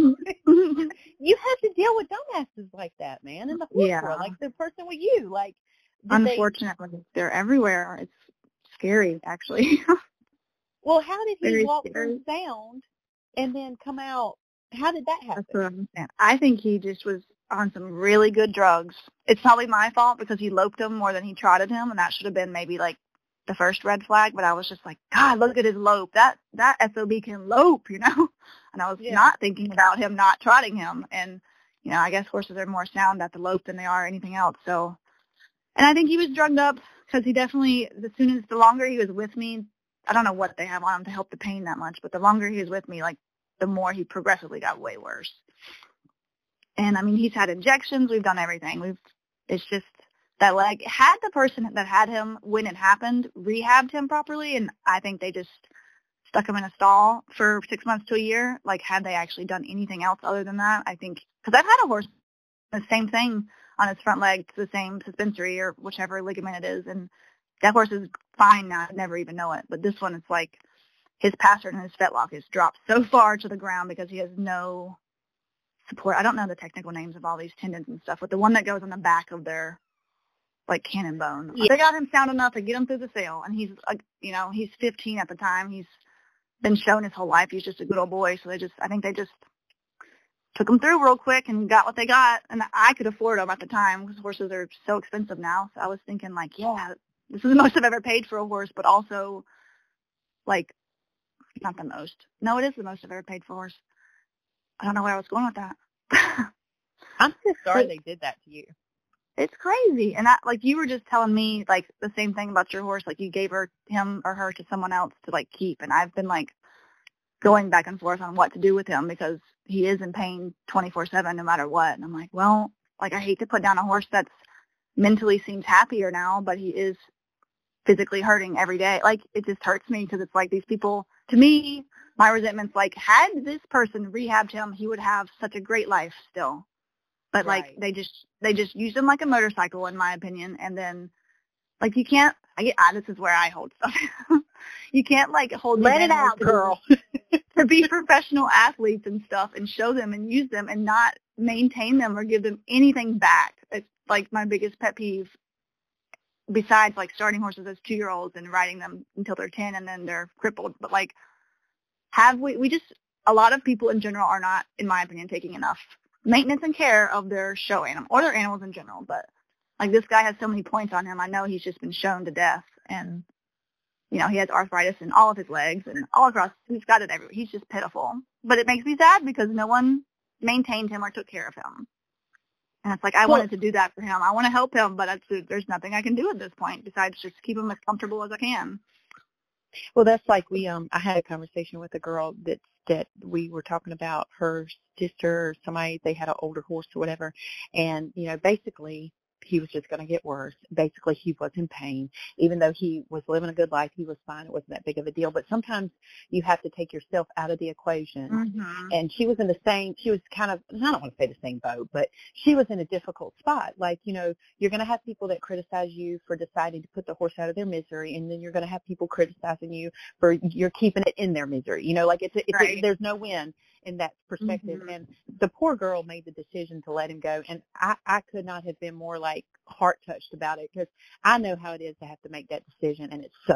You have to deal with dumbasses like that, man, in the horse world, like the person with you. Like, unfortunately, they're everywhere. It's scary, actually. Well, how did he Very walk scary. through sound and then come out? How did that happen? That's what I'm saying. I think he just was on some really good drugs. It's probably my fault because he loped him more than he trotted him, and that should have been maybe like the first red flag. But I was just like, God, look at his lope. That SOB can lope, you know. And I was not thinking about him not trotting him. And you know, I guess horses are more sound at the lope than they are anything else. So, and I think he was drugged up because he definitely, the longer he was with me, I don't know what they have on him to help the pain that much, but the longer he was with me, like the more he progressively got way worse. And I mean, he's had injections. We've done everything. It's just that, like, had the person that had him when it happened rehabbed him properly, and I think they just stuck him in a stall for 6 months to a year. Like, had they actually done anything else other than that, I think, because I've had a horse, the same thing on his front leg, to the same suspensory or whichever ligament it is, and that horse is fine now. I never even know it. But this one, it's like his pastern and his fetlock is dropped so far to the ground because he has no support. I don't know the technical names of all these tendons and stuff, but the one that goes on the back of their, like, cannon bone. Yeah. They got him sound enough to get him through the sale, and he's, you know, he's 15 at the time. He's been shown his whole life he's just a good old boy, so I think they just took him through real quick and got what they got, and I could afford them at the time because horses are so expensive now, so I was thinking, like, yeah, this is the most I've ever paid for a horse, but also, like, not the most. No, it is the most I've ever paid for a horse. I don't know where I was going with that. I'm so sorry they did that to you. It's crazy. And like, you were just telling me, like, the same thing about your horse. Like, you gave him or her to someone else to, like, keep. And I've been, like, going back and forth on what to do with him because he is in pain 24/7 no matter what. And I'm like, well, like, I hate to put down a horse that's mentally seems happier now, but he is physically hurting every day. Like, it just hurts me because it's like these people, to me, my resentment's like, had this person rehabbed him, he would have such a great life still. But like, they just use him like a motorcycle, in my opinion. And then, like, you can't, this is where I hold stuff. You can't, like, hold Let it out, girl. To be professional athletes and stuff and show them and use them and not maintain them or give them anything back. It's like my biggest pet peeve, besides like starting horses as 2-year-olds and riding them until they're 10 and then they're crippled. But like, a lot of people in general are not, in my opinion, taking enough maintenance and care of their show animal or their animals in general. But like, this guy has so many points on him. I know he's just been shown to death, and you know, he has arthritis in all of his legs and all across. He's got it everywhere. He's just pitiful. But it makes me sad because no one maintained him or took care of him. And it's like, I wanted to do that for him. I want to help him, but there's nothing I can do at this point besides just keep him as comfortable as I can. Well, that's like I had a conversation with a girl that we were talking about her sister or somebody, they had an older horse or whatever. And, you know, basically he was just going to get worse. Basically, he was in pain. Even though he was living a good life, he was fine. It wasn't that big of a deal. But sometimes you have to take yourself out of the equation. Mm-hmm. And she was kind of, I don't want to say the same boat, but she was in a difficult spot. Like, you know, you're going to have people that criticize you for deciding to put the horse out of their misery, and then you're going to have people criticizing you for you're keeping it in their misery. You know, like there's no win in that perspective. Mm-hmm. And the poor girl made the decision to let him go, and I could not have been more like heart touched about it, because I know how it is to have to make that decision, and it sucks.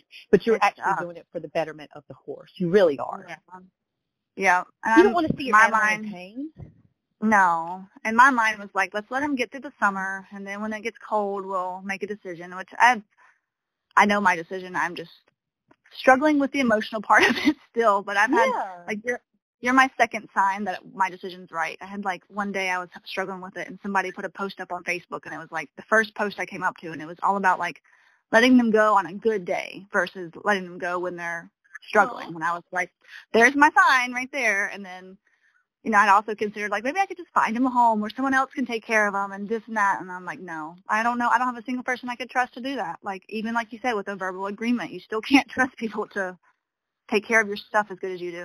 But you're It's actually doing it for the betterment of the horse. You really are. Yeah. And You don't want to see your animal in pain. No. And my mind was like, let's let him get through the summer, and then when it gets cold, we'll make a decision, which I know my decision. I'm just struggling with the emotional part of it still, but I've had, like, you're my second sign that my decision's right. I had, like, one day I was struggling with it, and somebody put a post up on Facebook, and it was, like, the first post I came up to, and it was all about, like, letting them go on a good day versus letting them go when they're struggling. When I was like, there's my sign right there. And then, you know, I'd also considered, like, maybe I could just find him a home where someone else can take care of him and this and that. And I'm like, no, I don't know. I don't have a single person I could trust to do that. Like, even like you said, with a verbal agreement, you still can't trust people to take care of your stuff as good as you do.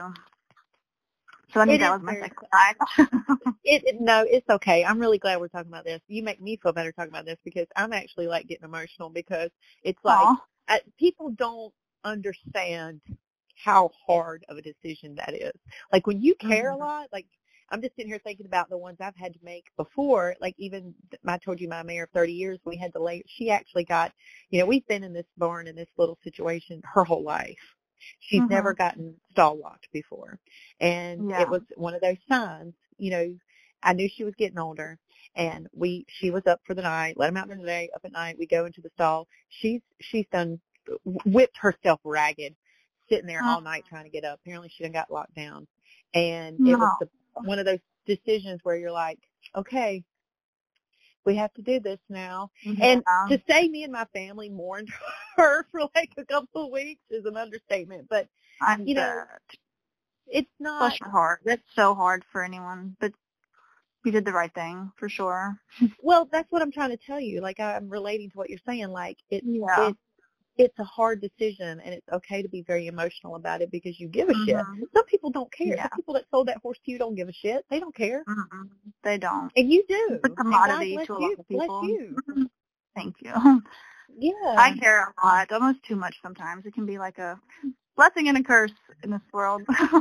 So I think that was my second side. No, it's okay. I'm really glad we're talking about this. You make me feel better talking about this because I'm actually, like, getting emotional because it's like people don't understand how hard of a decision that is. Like, when you care a lot, like, I'm just sitting here thinking about the ones I've had to make before. Like, even I told you my mare of 30 years, we had to lay. She actually got, you know, we've been in this barn in this little situation her whole life. She's never gotten stall walked before. And it was one of those signs, you know, I knew she was getting older, and she was up for the night, let him out in the day, up at night, we go into the stall. She's done whipped herself ragged, sitting there all night trying to get up. Apparently she done got locked down. And it was one of those decisions where you're like, okay, we have to do this now. And to say me and my family mourned her for like a couple of weeks is an understatement. But, you know, it's not. Bless your heart. That's so hard for anyone. But you did the right thing, for sure. Well, that's what I'm trying to tell you. Like, I'm relating to what you're saying. Like, it's a hard decision, and it's okay to be very emotional about it because you give a shit. Some people don't care. The people that sold that horse to you don't give a shit. They don't care. They don't. And you do. It's a commodity to a lot of people. Bless you. Thank you. Yeah. I care a lot, almost too much sometimes. It can be like a blessing and a curse in this world.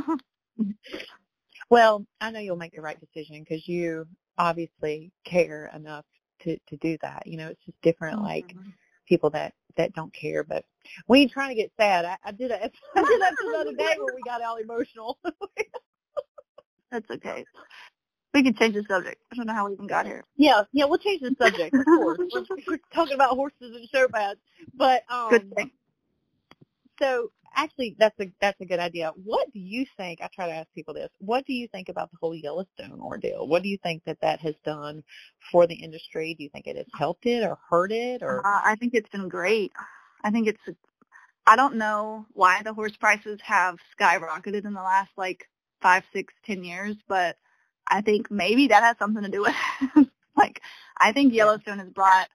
Well, I know you'll make the right decision because you obviously care enough to do that. You know, it's just different, like, people that don't care. But we ain't trying to get sad. I did that the other day where we got all emotional. That's okay. We can change the subject. I don't know how we even got here. Yeah, we'll change the subject, of course. We're talking about horses and show pads. But good thing. So actually, that's a good idea. What do you think? I try to ask people this. What do you think about the whole Yellowstone ordeal? What do you think that has done for the industry? Do you think it has helped it or hurt it? Or I think it's been great. I don't know why the horse prices have skyrocketed in the last, like, 5, 6, 10 years, but I think maybe that has something to do with it. Like, I think Yellowstone has brought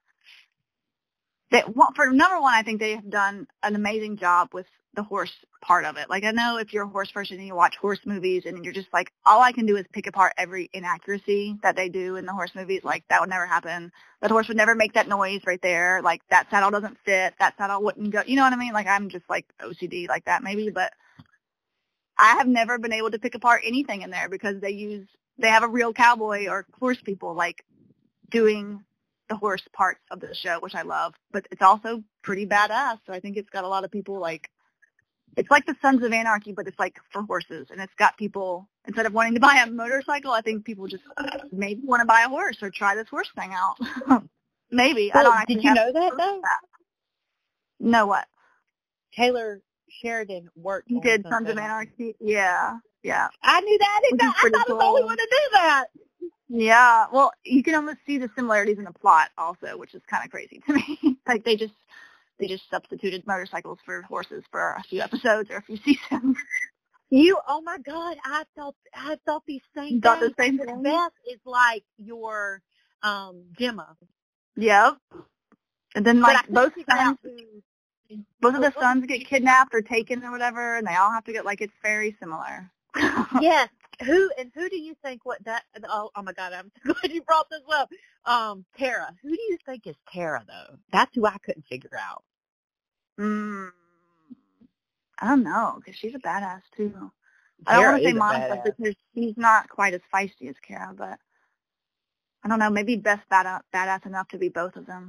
for number one, I think they have done an amazing job with the horse part of it. Like, I know if you're a horse person and you watch horse movies and you're just like, all I can do is pick apart every inaccuracy that they do in the horse movies. Like, that would never happen. That horse would never make that noise right there. Like, that saddle doesn't fit. That saddle wouldn't go. You know what I mean? Like, I'm just like OCD like that maybe, but I have never been able to pick apart anything in there because they have a real cowboy or horse people, like, doing the horse parts of the show, which I love, but it's also pretty badass. So I think it's got a lot of people, like, it's like the Sons of Anarchy, but it's like for horses, and it's got people, instead of wanting to buy a motorcycle, I think people just maybe want to buy a horse or try this horse thing out. Maybe. Well, I don't actually did you know that though? Know what? Taylor Sheridan worked. He did Sons of Anarchy. Yeah. I knew that. I thought I was the only one to do that. Yeah, well, you can almost see the similarities in the plot also, which is kind of crazy to me. Like, they just substituted motorcycles for horses for a few episodes or a few seasons. Oh my God, I thought the same thing. Thought the same thing. Beth is like your Gemma. Yep. And then, like, both of the sons get kidnapped or taken or whatever, and they all have to get, like, it's very similar. Yes. Who do you think oh my God, I'm so glad you brought this up. Tara. Who do you think is Tara though? That's who I couldn't figure out. I don't know, because she's a badass too. Tara, I don't want to say Monica because she's not quite as feisty as Kara, but I don't know, maybe Beth's badass enough to be both of them.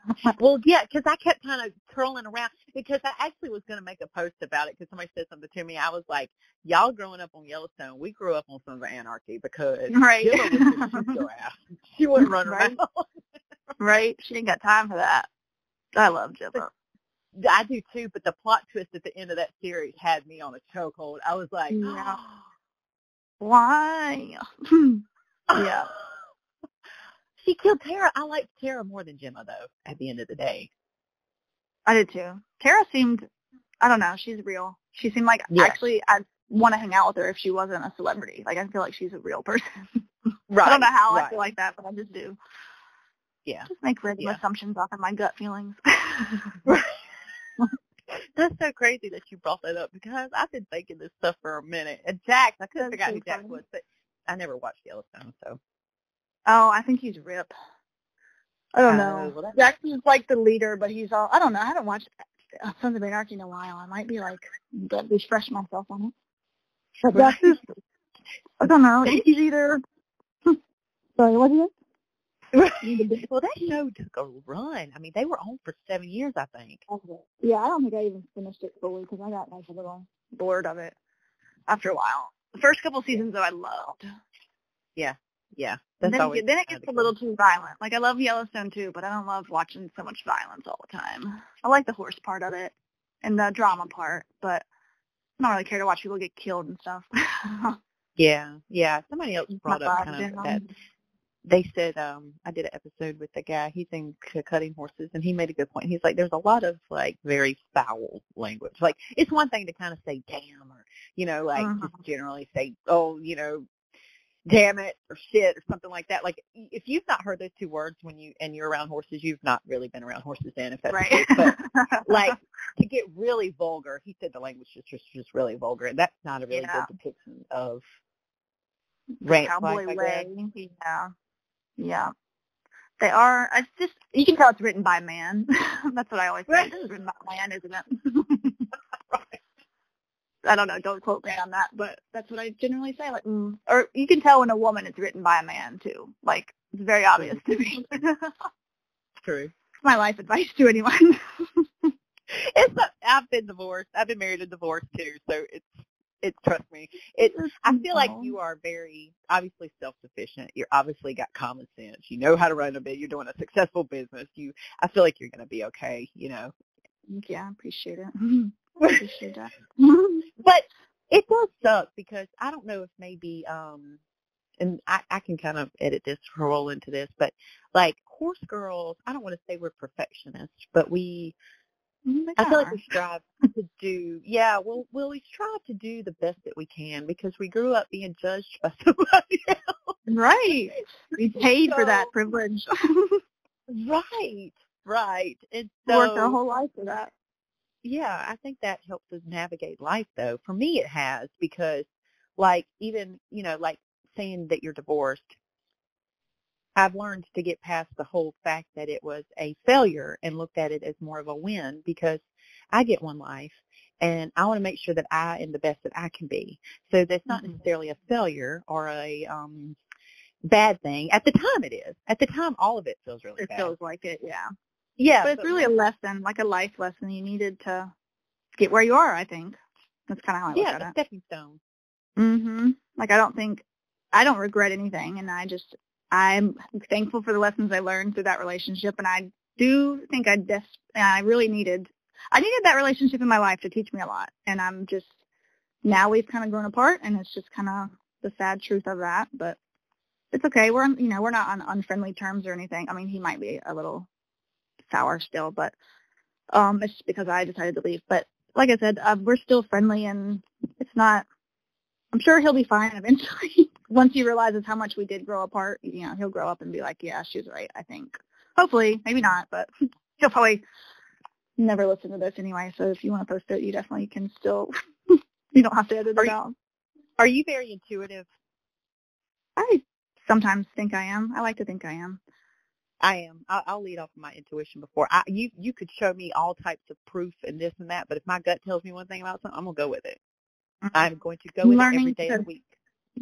Well, yeah, because I kept kind of twirling around because I actually was going to make a post about it because somebody said something to me. I was like, y'all growing up on Yellowstone, we grew up on Sons of Anarchy because Right. Gemma would just shoot your ass. She wouldn't run Right. around. Right. She ain't got time for that. I love Gemma. I do too, but the plot twist at the end of that series had me on a chokehold. I was like, Yeah. Why? Yeah. She killed Tara. I liked Tara more than Gemma, though, at the end of the day. I did too. Tara seemed, I don't know, she's real. She seemed like, actually, I'd want to hang out with her if she wasn't a celebrity. Like, I feel like she's a real person. Right. I don't know how I feel like that, but I just do. Yeah. Just make random assumptions off of my gut feelings. That's so crazy that you brought that up because I've been thinking this stuff for a minute. And Jax, I couldn't figure out who Jax was, but I never watched Yellowstone, so. Oh, I think he's Rip. I don't know. Well, Jax is like the leader, but he's all, I don't know. I haven't watched Sons of Anarchy in a while. I might be like, refresh myself on it. But Jax is, I don't know. He's either, sorry, what is it? Well, that show took a run. I mean, they were on for 7 years, I think. Yeah, I don't think I even finished it fully because I got like a little bored of it after a while. The first couple seasons, though, I loved. Yeah. Then it gets a little too violent. Like, I love Yellowstone, too, but I don't love watching so much violence all the time. I like the horse part of it and the drama part, but I don't really care to watch people get killed and stuff. Yeah. Somebody else brought up kind of that. They said, I did an episode with a guy, he's into cutting horses, and he made a good point. He's like, there's a lot of, like, very foul language. Like, it's one thing to kind of say, damn, or, you know, like, just generally say, oh, you know, damn it, or shit, or something like that. Like, if you've not heard those two words you're around horses, you've not really been around horses then, if that's right. The case. But, like, to get really vulgar, he said the language is just really vulgar, and that's not a really good depiction of ranch life, I guess. Yeah. They are. It's just, you can tell it's written by a man. That's what I always say. This is written by a man, isn't it? I don't know. Don't quote me on that, but that's what I generally say. Like, or you can tell when a woman is written by a man too. Like, it's very obvious to me. True. It's my life advice to anyone. I've been divorced. I've been married and divorced too, so it's trust me. I feel like you are very obviously self-sufficient. You're obviously got common sense. You know how to run a bit. You're doing a successful business. I feel like you're going to be okay. You know. Yeah, I appreciate it. I appreciate that. But it does suck because I don't know if maybe and I can kind of edit this, roll into this, but like horse girls, I don't want to say we're perfectionists, but I feel like we strive to do, we strive to do the best that we can because we grew up being judged by somebody else. Right. We paid for that privilege. Right. And so, worked our whole life for that. Yeah, I think that helps us navigate life, though. For me, it has because, like, even, you know, like saying that you're divorced, I've learned to get past the whole fact that it was a failure and looked at it as more of a win because I get one life and I want to make sure that I am the best that I can be. So that's not necessarily a failure or a bad thing. At the time it is. At the time all of it feels really bad. It feels like it, yeah. Yeah. But it's really a lesson, like a life lesson you needed to get where you are, I think. That's kind of how I look at it. Yeah, a stepping stone. Like I don't regret anything and I'm thankful for the lessons I learned through that relationship, and I do think I really needed that relationship in my life to teach me a lot. And I'm just, now we've kind of grown apart, and it's just kind of the sad truth of that. But it's okay. We're not on unfriendly terms or anything. I mean, he might be a little sour still, but it's just because I decided to leave. But like I said, we're still friendly, and it's not. I'm sure he'll be fine eventually. Once he realizes how much we did grow apart, you know, he'll grow up and be like, yeah, she was right, I think. Hopefully, maybe not, but he'll probably never listen to this anyway. So if you want to post it, you definitely can still, you don't have to edit it out. Are you very intuitive? I sometimes think I am. I like to think I am. I am. I'll lead off my intuition before. You could show me all types of proof and this and that, but if my gut tells me one thing about something, I'm going to go with it. I'm going to go with it every day of the week.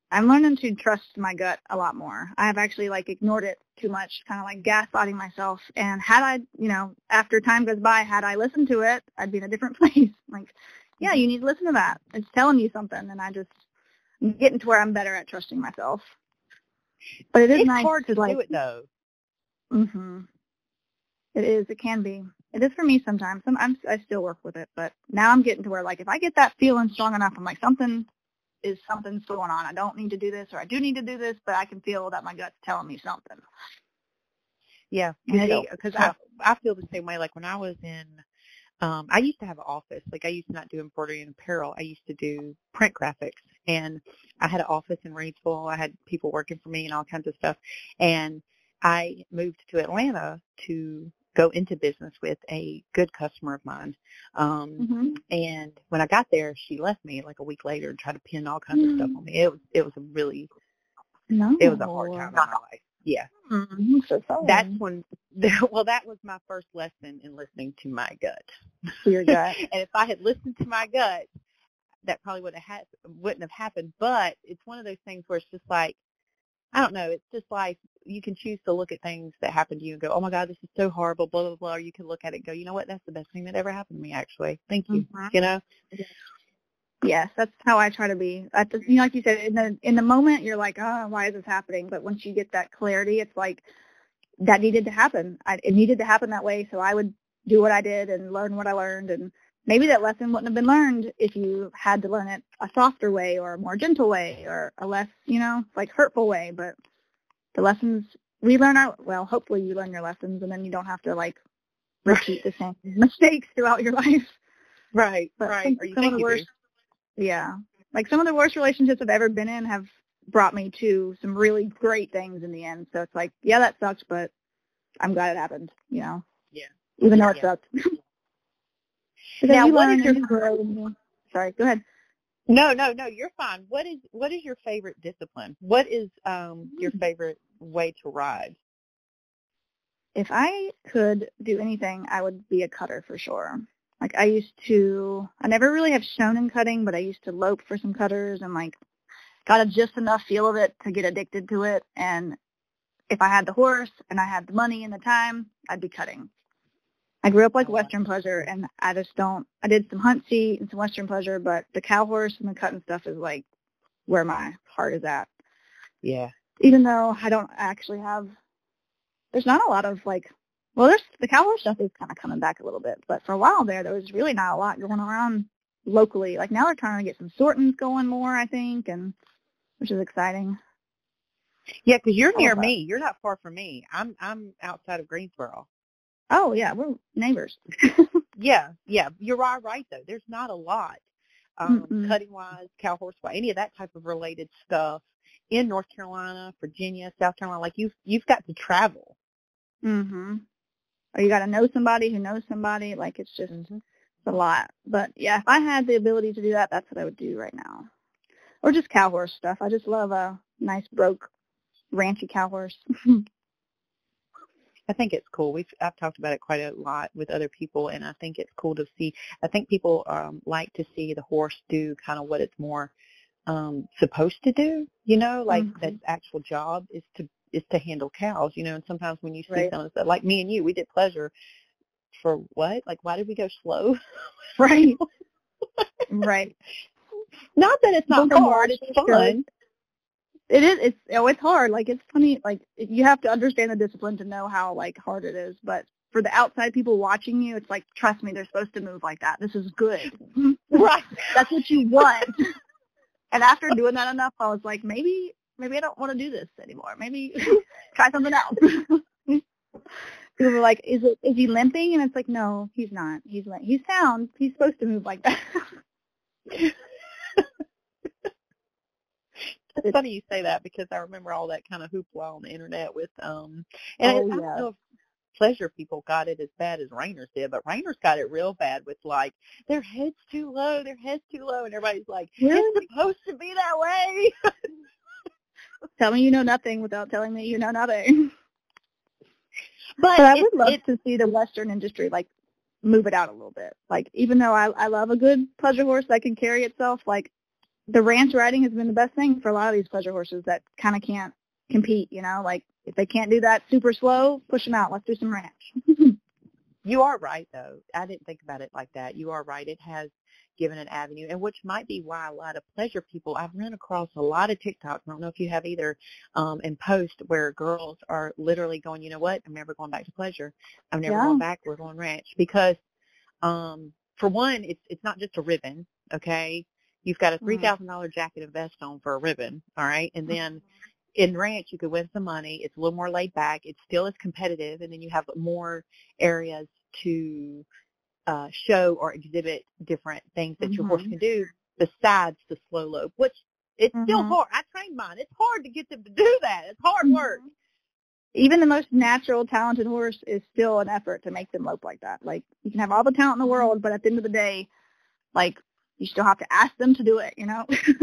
I'm learning to trust my gut a lot more. I have actually like ignored it too much, kind of like gaslighting myself. And had I, after time goes by, had I listened to it, I'd be in a different place. Like, yeah, you need to listen to that. It's telling you something. And I'm getting to where I'm better at trusting myself. But it is it's nice hard to like, do it though. Mhm. It is. It can be. It is for me sometimes. I still work with it, but now I'm getting to where like if I get that feeling strong enough, I'm like something's going on. I don't need to do this, or I do need to do this, but I can feel that my gut's telling me something. Yeah, because I feel the same way. Like when I was in, I used to have an office. Like I used to not do embroidery and apparel. I used to do print graphics, and I had an office in Rainsville. I had people working for me and all kinds of stuff. And I moved to Atlanta to go into business with a good customer of mine. And when I got there, she left me like a week later and tried to pin all kinds of stuff on me. It was a really, it was a hard time in my life. Yeah. I'm so sorry. That's when, well, that was my first lesson in listening to my gut. Your gut. And if I had listened to my gut, that probably wouldn't have happened. But it's one of those things where it's just like, I don't know, it's just like you can choose to look at things that happen to you and go, oh my God, this is so horrible, blah, blah, blah. Or you can look at it and go, you know what, that's the best thing that ever happened to me, actually. Thank you. Yes, that's how I try to be. Like you said, in the moment, you're like, oh, why is this happening? But once you get that clarity, it's like, that needed to happen. It needed to happen that way, so I would do what I did and learn what I learned. And maybe that lesson wouldn't have been learned if you had to learn it a softer way or a more gentle way or a less, like hurtful way. But the lessons we learn hopefully you learn your lessons and then you don't have to like repeat the same mistakes throughout your life. Right, but right. Or you think you do. Yeah. Like some of the worst relationships I've ever been in have brought me to some really great things in the end. So it's like, yeah, that sucks, but I'm glad it happened, Yeah. Even though it sucked. Now, what is your... Sorry, go ahead. No, you're fine. What is your favorite discipline? What is your favorite way to ride? If I could do anything, I would be a cutter for sure. Like I never really have shown in cutting, but I used to lope for some cutters and like got just enough feel of it to get addicted to it. And if I had the horse and I had the money and the time, I'd be cutting. I grew up like Western pleasure, and I did some hunt seat and some Western pleasure, but the cow horse and the cutting stuff is like where my heart is at. Yeah. Even though I don't actually there's not a lot of the cow horse stuff is kind of coming back a little bit, but for a while there was really not a lot going around locally. Like now they're trying to get some sortings going more, I think, and which is exciting. Yeah, because you're near me. You're not far from me. I'm outside of Greensboro. Oh, yeah, we're neighbors. Yeah, you're right, though. There's not a lot, cutting-wise, cow horse-wise, any of that type of related stuff in North Carolina, Virginia, South Carolina. Like, you've got to travel. Mm-hmm. Or you got to know somebody who knows somebody. Like, it's just it's a lot. But, yeah, if I had the ability to do that, that's what I would do right now. Or just cow horse stuff. I just love a nice, broke, ranchy cow horse. I think it's cool. I've talked about it quite a lot with other people, and I think it's cool to see. I think people like to see the horse do kind of what it's more supposed to do. Like that actual job is to handle cows. And sometimes when you see some of the stuff, like me and you, we did pleasure for what? Like, why did we go slow? Right. Right. Not that it's not hard. It's fun. It is. It's hard. Like, it's funny. Like, you have to understand the discipline to know how, like, hard it is. But for the outside people watching you, it's like, trust me, they're supposed to move like that. This is good. Right. That's what you want. And after doing that enough, I was like, maybe I don't want to do this anymore. Maybe try something else. People were like, is he limping? And it's like, no, he's not. He's sound. He's supposed to move like that. It's funny you say that because I remember all that kind of hoopla on the internet with I don't know if pleasure people got it as bad as Rainers did, but Rainers got it real bad with like their head's too low, and everybody's like, it's supposed to be that way. Tell me you know nothing without telling me you know nothing. But I would love to see the Western industry like move it out a little bit. Like even though I love a good pleasure horse that can carry itself, like the ranch riding has been the best thing for a lot of these pleasure horses that kind of can't compete, you know, like if they can't do that super slow, push them out. Let's do some ranch. You are right, though. I didn't think about it like that. You are right. It has given an avenue, and which might be why a lot of pleasure people, I've run across a lot of TikToks, I don't know if you have either, and posts where girls are literally going, you know what, I'm never going back to pleasure. I'm never going back. We're going ranch. Because, for one, it's not just a ribbon, okay? You've got a $3,000 jacket and vest on for a ribbon, all right? And then in ranch, you could win some money. It's a little more laid back. It still is competitive, and then you have more areas to show or exhibit different things that your horse can do besides the slow lope, which it's still hard. I trained mine. It's hard to get them to do that. It's hard work. Even the most natural, talented horse is still an effort to make them lope like that. Like, you can have all the talent in the world, but at the end of the day, like, you still have to ask them to do it, you know?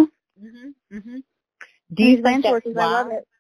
Do you think that's horses, why? I love it.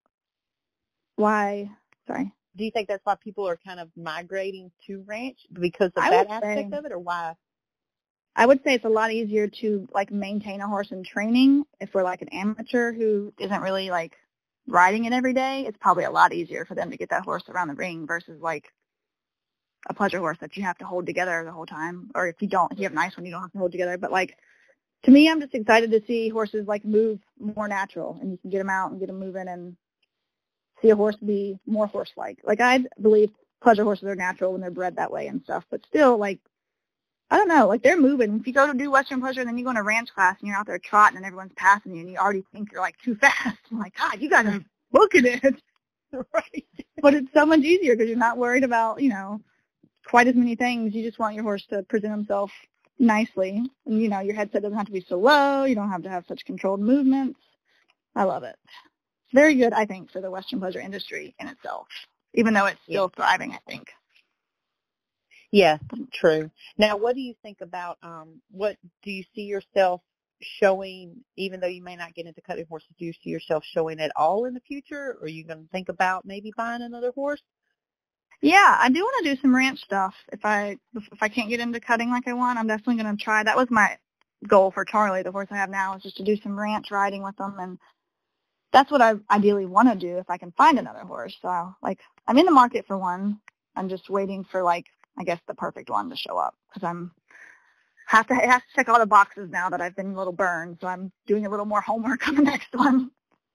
Why? Sorry. Do you think that's why people are kind of migrating to ranch because of that aspect of it, or why? I would say it's a lot easier to, like, maintain a horse in training if we're, like, an amateur who isn't really, like, riding it every day. It's probably a lot easier for them to get that horse around the ring versus, like, a pleasure horse that you have to hold together the whole time. Or if you have a nice one, you don't have to hold together. But, like, to me, I'm just excited to see horses, like, move more natural, and you can get them out and get them moving and see a horse be more horse-like. Like, I believe pleasure horses are natural when they're bred that way and stuff, but still, like, I don't know, like, they're moving. If you go to do Western pleasure and then you go in a ranch class and you're out there trotting and everyone's passing you and you already think you're, like, too fast, I'm like, God, you got to look at it. Right. But it's so much easier because you're not worried about, you know, quite as many things. You just want your horse to present himself nicely. And, you know, your headset doesn't have to be so low. You don't have to have such controlled movements. I love it. It's very good, I think, for the Western pleasure industry in itself, even though it's still thriving, I think. Yeah, true. Now, what do you think about, what do you see yourself showing, even though you may not get into cutting horses, do you see yourself showing at all in the future? Or are you going to think about maybe buying another horse? Yeah, I do want to do some ranch stuff. If I can't get into cutting like I want, I'm definitely going to try. That was my goal for Charlie, the horse I have now, is just to do some ranch riding with him, and that's what I ideally want to do if I can find another horse. So, like, I'm in the market for one. I'm just waiting for, like, I guess the perfect one to show up because I have to check all the boxes now that I've been a little burned. So I'm doing a little more homework on the next one.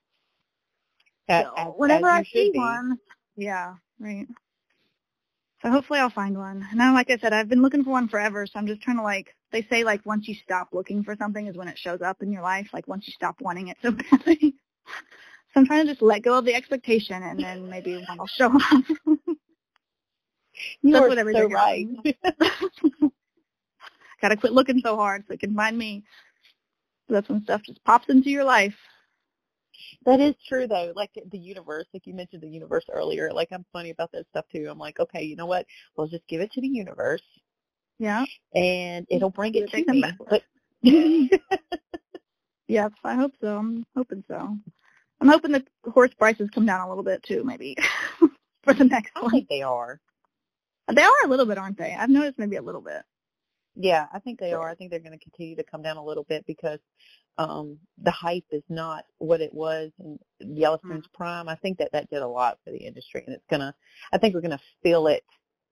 So whenever I see one, yeah, right. So hopefully I'll find one. And now, like I said, I've been looking for one forever. So I'm just trying to, like, they say, like, once you stop looking for something is when it shows up in your life. Like, once you stop wanting it so badly. So I'm trying to just let go of the expectation, and then maybe one will show up. You are so right. Got to quit looking so hard so it can find me. So that's when stuff just pops into your life. That is true, though. Like the universe, like you mentioned the universe earlier. Like, I'm funny about that stuff, too. I'm like, okay, you know what? We'll just give it to the universe. Yeah. And it'll bring it to me. But Yes, I hope so. I'm hoping so. I'm hoping the horse prices come down a little bit, too, maybe, for the next one. I think they are. They are a little bit, aren't they? I've noticed maybe a little bit. Yeah, I think they are. I think they're going to continue to come down a little bit because the hype is not what it was in Yellowstone's prime. I think that did a lot for the industry, and I think we're going to feel it.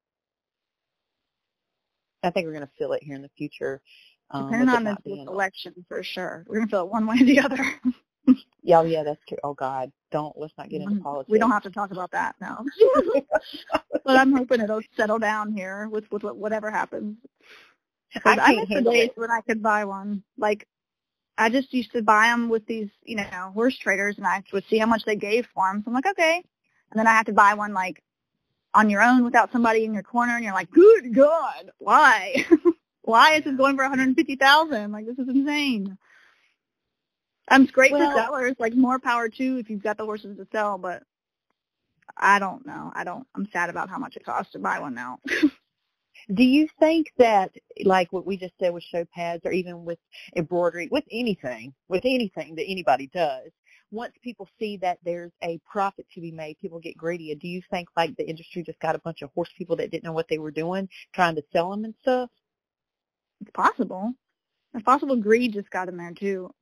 I think we're going to feel it here in the future. Depending on this election, for sure. We're going to feel it one way or the other. Yeah, that's true. Oh, God, let's not get into politics. We don't have to talk about that now. But I'm hoping it'll settle down here with whatever happens. I miss the days when I could buy one. Like, I just used to buy them with these, you know, horse traders, and I would see how much they gave for them. So I'm like, okay. And then I have to buy one, like, on your own without somebody in your corner, and you're like, good God, why? Why is this going for $150,000? Like, this is insane. It's great for sellers, like, more power too if you've got the horses to sell, but I don't know. I'm sad about how much it costs to buy one now. Do you think that, like what we just said with show pads or even with embroidery, with anything that anybody does, once people see that there's a profit to be made, people get greedy? Do you think, like, the industry just got a bunch of horse people that didn't know what they were doing, trying to sell them and stuff? It's possible. It's possible greed just got in there, too.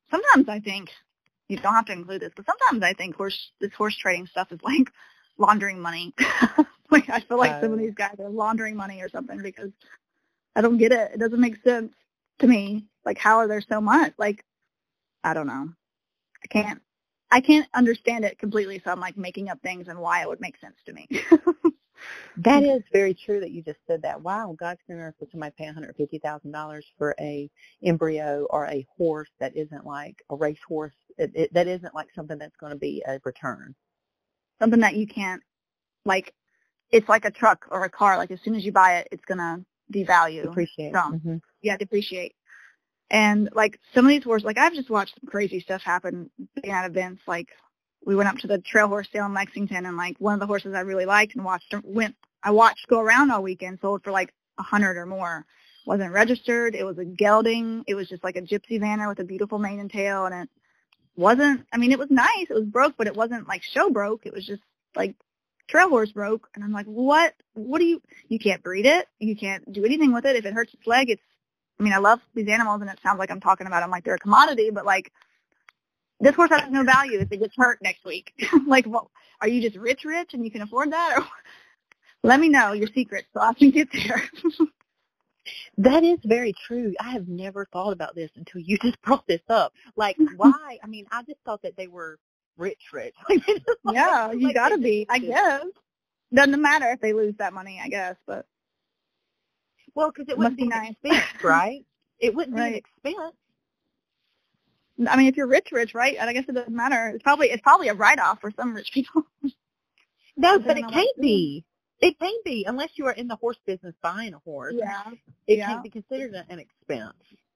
sometimes I think, you don't have to include this, but sometimes I think this horse trading stuff is like laundering money. Like I feel like some of these guys are laundering money or something because I don't get it. It doesn't make sense to me. Like how are there so much? Like, I don't know. I can't understand it completely, so I'm like making up things and why it would make sense to me. That is very true that you just said that. Wow, God's green earth would somebody pay $150,000 for a embryo or a horse that isn't like a race horse. That isn't like something that's going to be a return. Something that you can't, like, it's like a truck or a car. Like as soon as you buy it, it's going to devalue. Depreciate. Mm-hmm. Yeah, depreciate. And like some of these horses, like I've just watched some crazy stuff happen being at events. Like we went up to the trail horse sale in Lexington, and like one of the horses I really liked and watched go around all weekend, sold for like 100 or more. Wasn't registered. It was a gelding. It was just like a gypsy vanner with a beautiful mane and tail, and it wasn't. I mean, it was nice. It was broke, but it wasn't like show broke. It was just like trail horse broke. And I'm like, what? What do you can't breed it. You can't do anything with it. If it hurts its leg, I mean, I love these animals, and it sounds like I'm talking about them like they're a commodity, but like this horse has no value if it gets hurt next week. Like, well, are you just rich and you can afford that? Or let me know your secrets so I can get there. That is very true. I have never thought about this until you just brought this up. Like, why? I mean, I just thought that they were rich. Yeah, you got to be, I guess. Doesn't matter if they lose that money, I guess, but. Well, because it wouldn't be nice. An expense, right? It wouldn't be an expense. I mean, if you're rich, right? And I guess it doesn't matter. It's probably a write-off for some rich people. No, but it can't be. It can't be unless you are in the horse business buying a horse. Yeah. It can't be considered an expense.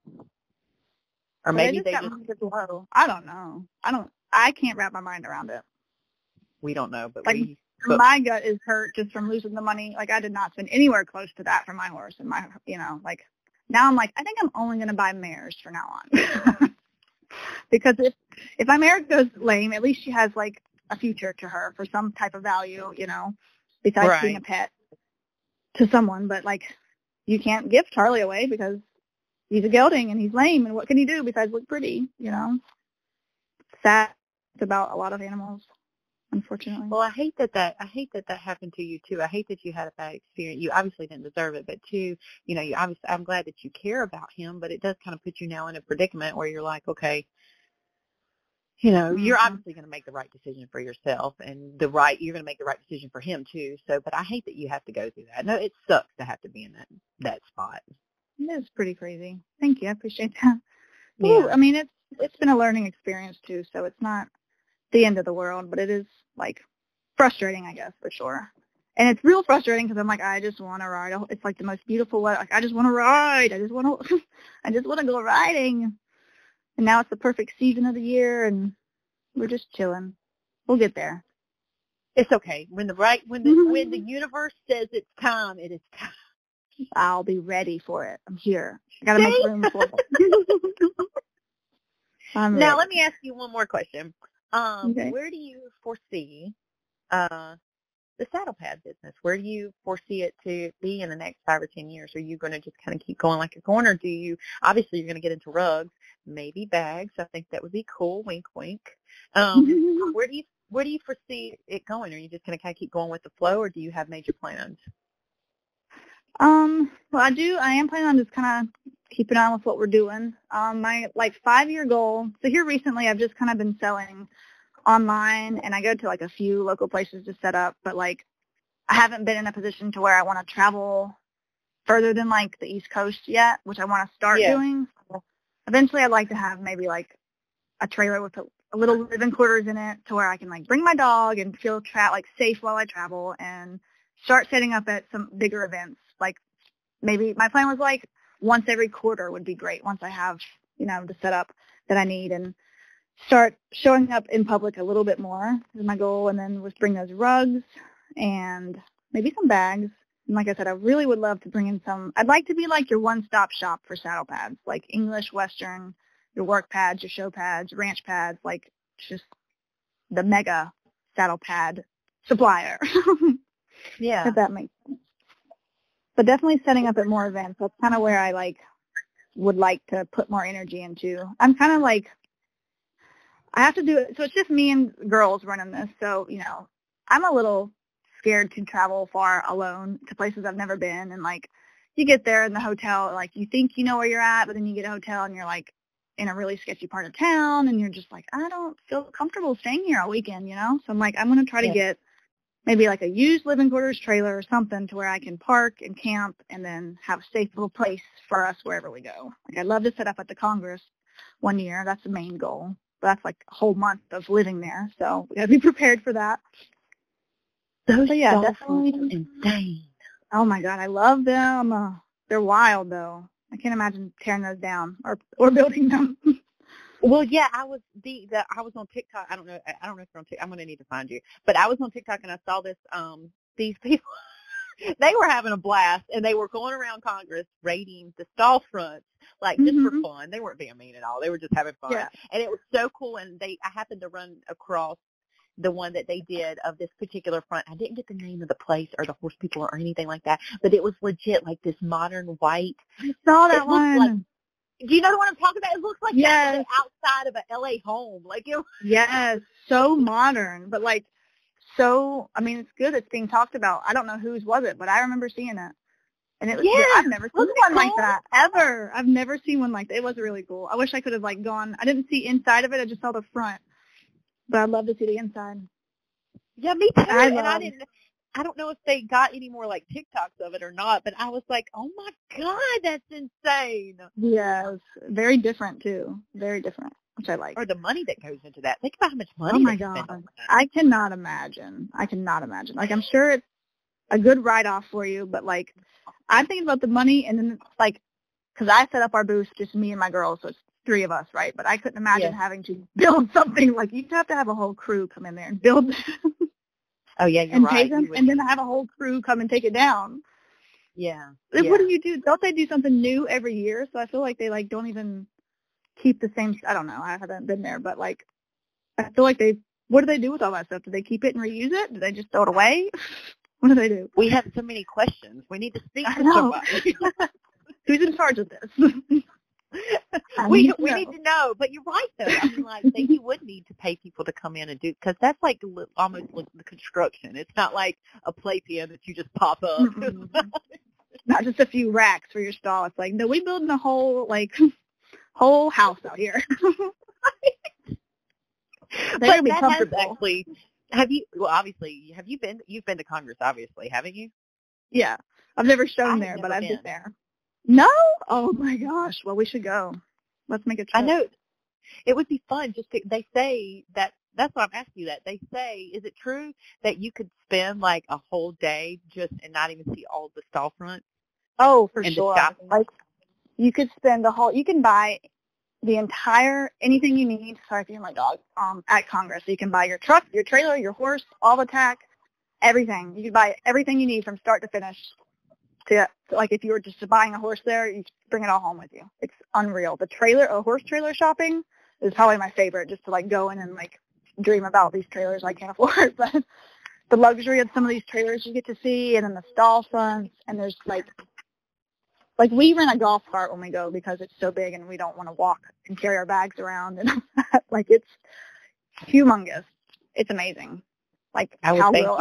Or maybe they just low. I don't know. I can't wrap my mind around it. We don't know, but like, my gut is hurt just from losing the money. Like I did not spend anywhere close to that for my horse, and my, like now I'm like, I think I'm only going to buy mares from now on. Because if my mare goes lame, at least she has like a future to her for some type of value, besides being a pet to someone. But like, you can't give Charlie away because he's a gelding and he's lame, and what can he do besides look pretty? Sad about a lot of animals, unfortunately. Well, I hate that happened to you too. I hate that you had a bad experience. You obviously didn't deserve it, but too, you obviously, I'm glad that you care about him, but it does kind of put you now in a predicament where you're like, okay, you're obviously going to make the right decision for yourself, and you're going to make the right decision for him too. So, but I hate that you have to go through that. No, it sucks to have to be in that spot. It is pretty crazy. Thank you. I appreciate that. Yeah. Ooh, I mean, it's been a learning experience too, so it's not the end of the world, but it is like frustrating, I guess, for sure. And it's real frustrating because I'm like, I just want to ride. It's like the most beautiful weather. Like I just want to ride. I just want to go riding. And now it's the perfect season of the year, and we're just chilling. We'll get there. It's okay. When the universe says it's time, it is time. I'll be ready for it. I'm here. I gotta make room for it. Now let me ask you one more question. Okay. Where do you foresee the saddle pad business? Where do you foresee it to be in the next 5 or 10 years? Are you going to just kind of keep going like you're going, or do you, obviously you're going to get into rugs, maybe bags. I think that would be cool. Wink, wink. Where do you foresee it going? Are you just going to kind of keep going with the flow, or do you have major plans? Well, I am planning on just kind of keeping on with what we're doing. My 5-year goal. So here recently, I've just kind of been selling online, and I go to like a few local places to set up, but like I haven't been in a position to where I want to travel further than like the East Coast yet, which I want to start doing. So eventually I'd like to have maybe like a trailer with a little living quarters in it to where I can like bring my dog and feel safe while I travel, and start setting up at some bigger events. Like maybe my plan was like once every quarter would be great once I have, the setup that I need, and start showing up in public a little bit more is my goal. And then we'll bring those rugs and maybe some bags. And like I said, I really would love to bring in I'd like to be like your one-stop shop for saddle pads, like English, Western, your work pads, your show pads, ranch pads, like just the mega saddle pad supplier. Yeah. If that makes sense. But definitely setting up at more events. That's kind of where I would like to put more energy into. I'm kind of I have to do it. So it's just me and girls running this. So, I'm a little scared to travel far alone to places I've never been. And like, you get there in the hotel, like you think you know where you're at, but then you get a hotel and you're like in a really sketchy part of town and you're just like, I don't feel comfortable staying here all weekend, So I'm like, I'm going to try to get maybe like a used living quarters trailer or something to where I can park and camp and then have a safe little place for us wherever we go. Like I'd love to set up at the Congress one year. That's the main goal. But that's like a whole month of living there. So we got to be prepared for that. Those definitely insane. Oh my God, I love them. They're wild though. I can't imagine tearing those down or building them. Well, yeah, I was I was on TikTok. I don't know if you're on TikTok. I'm gonna need to find you. But I was on TikTok and I saw this. These people, they were having a blast and they were going around Congress raiding the stall fronts, like just for fun. They weren't being mean at all. They were just having fun, and it was so cool. And I happened to run across the one that they did of this particular front. I didn't get the name of the place or the horse people or anything like that, but it was legit like this modern white. I saw that one. Like, do you know what I'm talking about? It looks like that was outside of an LA home. Like it. Yes, so modern, but like it's good it's being talked about. I don't know whose was it, but I remember seeing it. And it was I've never seen one like that ever. I've never seen one like that. It was really cool. I wish I could have like gone. I didn't see inside of it. I just saw the front. But I'd love to see the inside. Yeah, me too. I don't know if they got any more like TikToks of it or not, but I was like, oh my God, that's insane. Yes, very different too. Very different, which I like. Or the money that goes into that. Think about how much money. Oh my God, I cannot imagine. Like I'm sure it's a good write-off for you, but like I'm thinking about the money, and then like because I set up our booth, just me and my girls, so it's 3 of us, right? But I couldn't imagine having to build something like you'd have to have a whole crew come in there and build. Oh yeah, you're and right. Pay them, and then have a whole crew come and take it down. Yeah. What do you do? Don't they do something new every year? So I feel like they like don't even keep the same. I don't know. I haven't been there, but like I feel like what do they do with all that stuff? Do they keep it and reuse it? Do they just throw it away? What do they do? We have so many questions. We need to speak to somebody. Who's in charge of this? we need to know, but you're right though. I mean, like you would need to pay people to come in and do because that's like almost like the construction. It's not like a playpen that you just pop up. Not just a few racks for your stall. It's like no, we building a whole house out here. They're gonna be comfortable. You've been to Congress, obviously, haven't you? Yeah, I've never shown there, but I've been there. No? Oh my gosh. Well, we should go. Let's make a trip. I know. It would be fun. They say that's why I'm asking you that. They say, is it true that you could spend like a whole day and not even see all the stall fronts? Oh, for sure. Like you could spend you can buy the entire, anything you need. Sorry for my dog. At Congress. So you can buy your truck, your trailer, your horse, all the tack, everything. You can buy everything you need from start to finish. So like if you were just buying a horse there, you bring it all home with you. It's unreal. The horse trailer shopping is probably my favorite, just to like go in and like dream about these trailers I can't afford. But the luxury of some of these trailers you get to see, and then the stall fronts, and there's like we rent a golf cart when we go because it's so big and we don't want to walk and carry our bags around, and like it's humongous. It's amazing. Like cowgirl.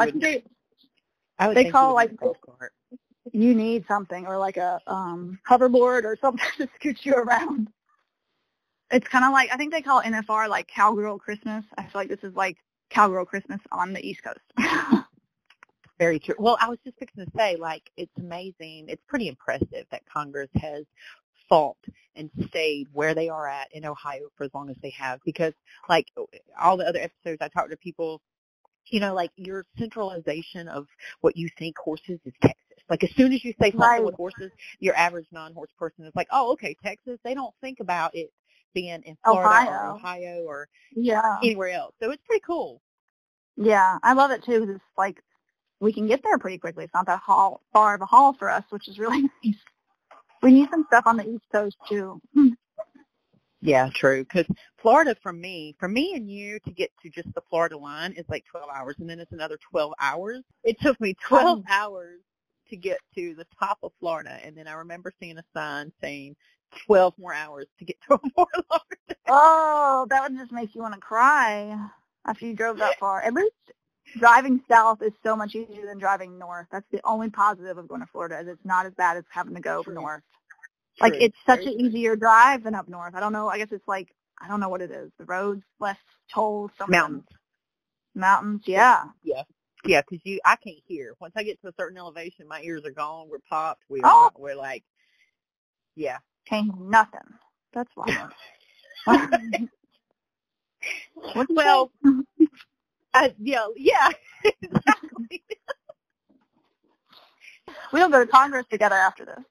They call like golf cart. You need something or like a hoverboard or something to scoot you around. It's kind of like, I think they call NFR like Cowgirl Christmas. I feel like this is like Cowgirl Christmas on the East Coast. Very true. Well, I was just fixing to say, like, it's amazing. It's pretty impressive that Congress has fought and stayed where they are at in Ohio for as long as they have, because like all the other episodes I talked to people, like your centralization of what you think horses is Texas. Like as soon as you say something with horses, your average non-horse person is like, oh, okay, Texas. They don't think about it being in Florida or Ohio or anywhere else. So it's pretty cool. Yeah, I love it too because it's like we can get there pretty quickly. It's not that far of a haul for us, which is really nice. We need some stuff on the East Coast too. Yeah, true. Because Florida, for me and you to get to just the Florida line is like 12 hours, and then it's another 12 hours. It took me 12 hours to get to the top of Florida, and then I remember seeing a sign saying 12 more hours to get to a Fort Lauderdale. Oh, that would just make you want to cry after you drove that far. At least driving south is so much easier than driving north. That's the only positive of going to Florida, is it's not as bad as having to go north. Like, it's such an easier drive than up north. I don't know. I guess it's like, I don't know what it is. The roads, less tolls, something. Mountains, yeah. Yeah. Yeah, because I can't hear. Once I get to a certain elevation, my ears are gone. We're popped. We're like, yeah. Can't hear nothing. That's why. Well, yeah, exactly. We'll go to Congress together after this.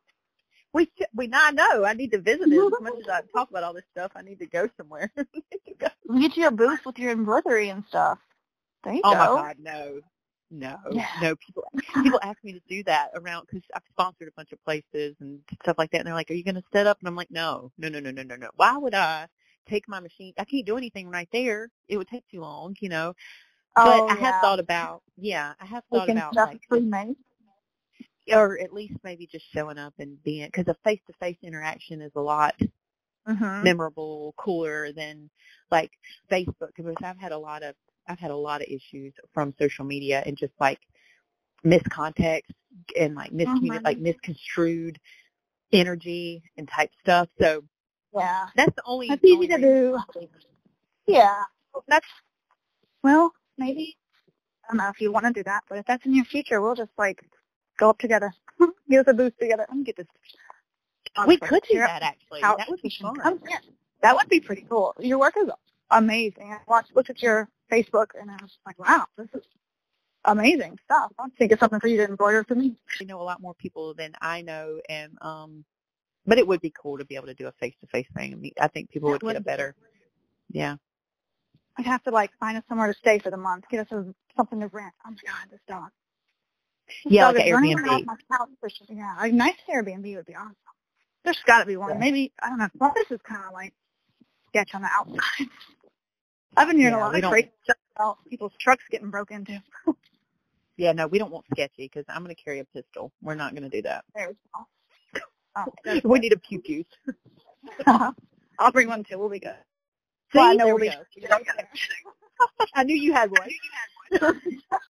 I know. I need to visit it. As much as I talk about all this stuff, I need to go somewhere. We'll get you a booth with your embroidery and stuff. There you go. Oh my God, no. No. People ask me to do that around, because I've sponsored a bunch of places and stuff like that, and they're like, "Are you going to set up?" And I'm like, "No. Why would I take my machine? I can't do anything right there. It would take too long, you know." But I have thought about, like, pre-made. Or at least maybe just showing up and being, because a face-to-face interaction is a lot memorable, cooler than like Facebook. Because I've had a lot of issues from social media and just like miscontext and like misconstrued energy and type stuff. So yeah, that's the only. That's easy to do. Yeah, well, maybe, I don't know if you want to do that, but if that's in your future, we'll just like go up together, get us a booth together, and get this. We could do that, actually. That would be fun. That would be pretty cool. Your work is amazing. I looked at your Facebook, and I was like, wow, this is amazing stuff. I think it's something for you to embroider for me. I know a lot more people than I know, and but it would be cool to be able to do a face-to-face thing. I mean, I think people would get a better, yeah. I'd have to like find us somewhere to stay for the month, get us something to rent. Oh my God, this dog. Yeah, like an Airbnb. Yeah, a nice Airbnb would be awesome. There's got to be one. Yeah. Maybe, I don't know. Well, this is kind of like sketch on the outside. I've been hearing a lot of crazy stuff about people's trucks getting broke into. Yeah, no, we don't want sketchy, because I'm going to carry a pistol. We're not going to do that. There we go. We need a pew-pew. I'll bring one too. We'll be good. See, well, I know we'll be good. I knew you had one.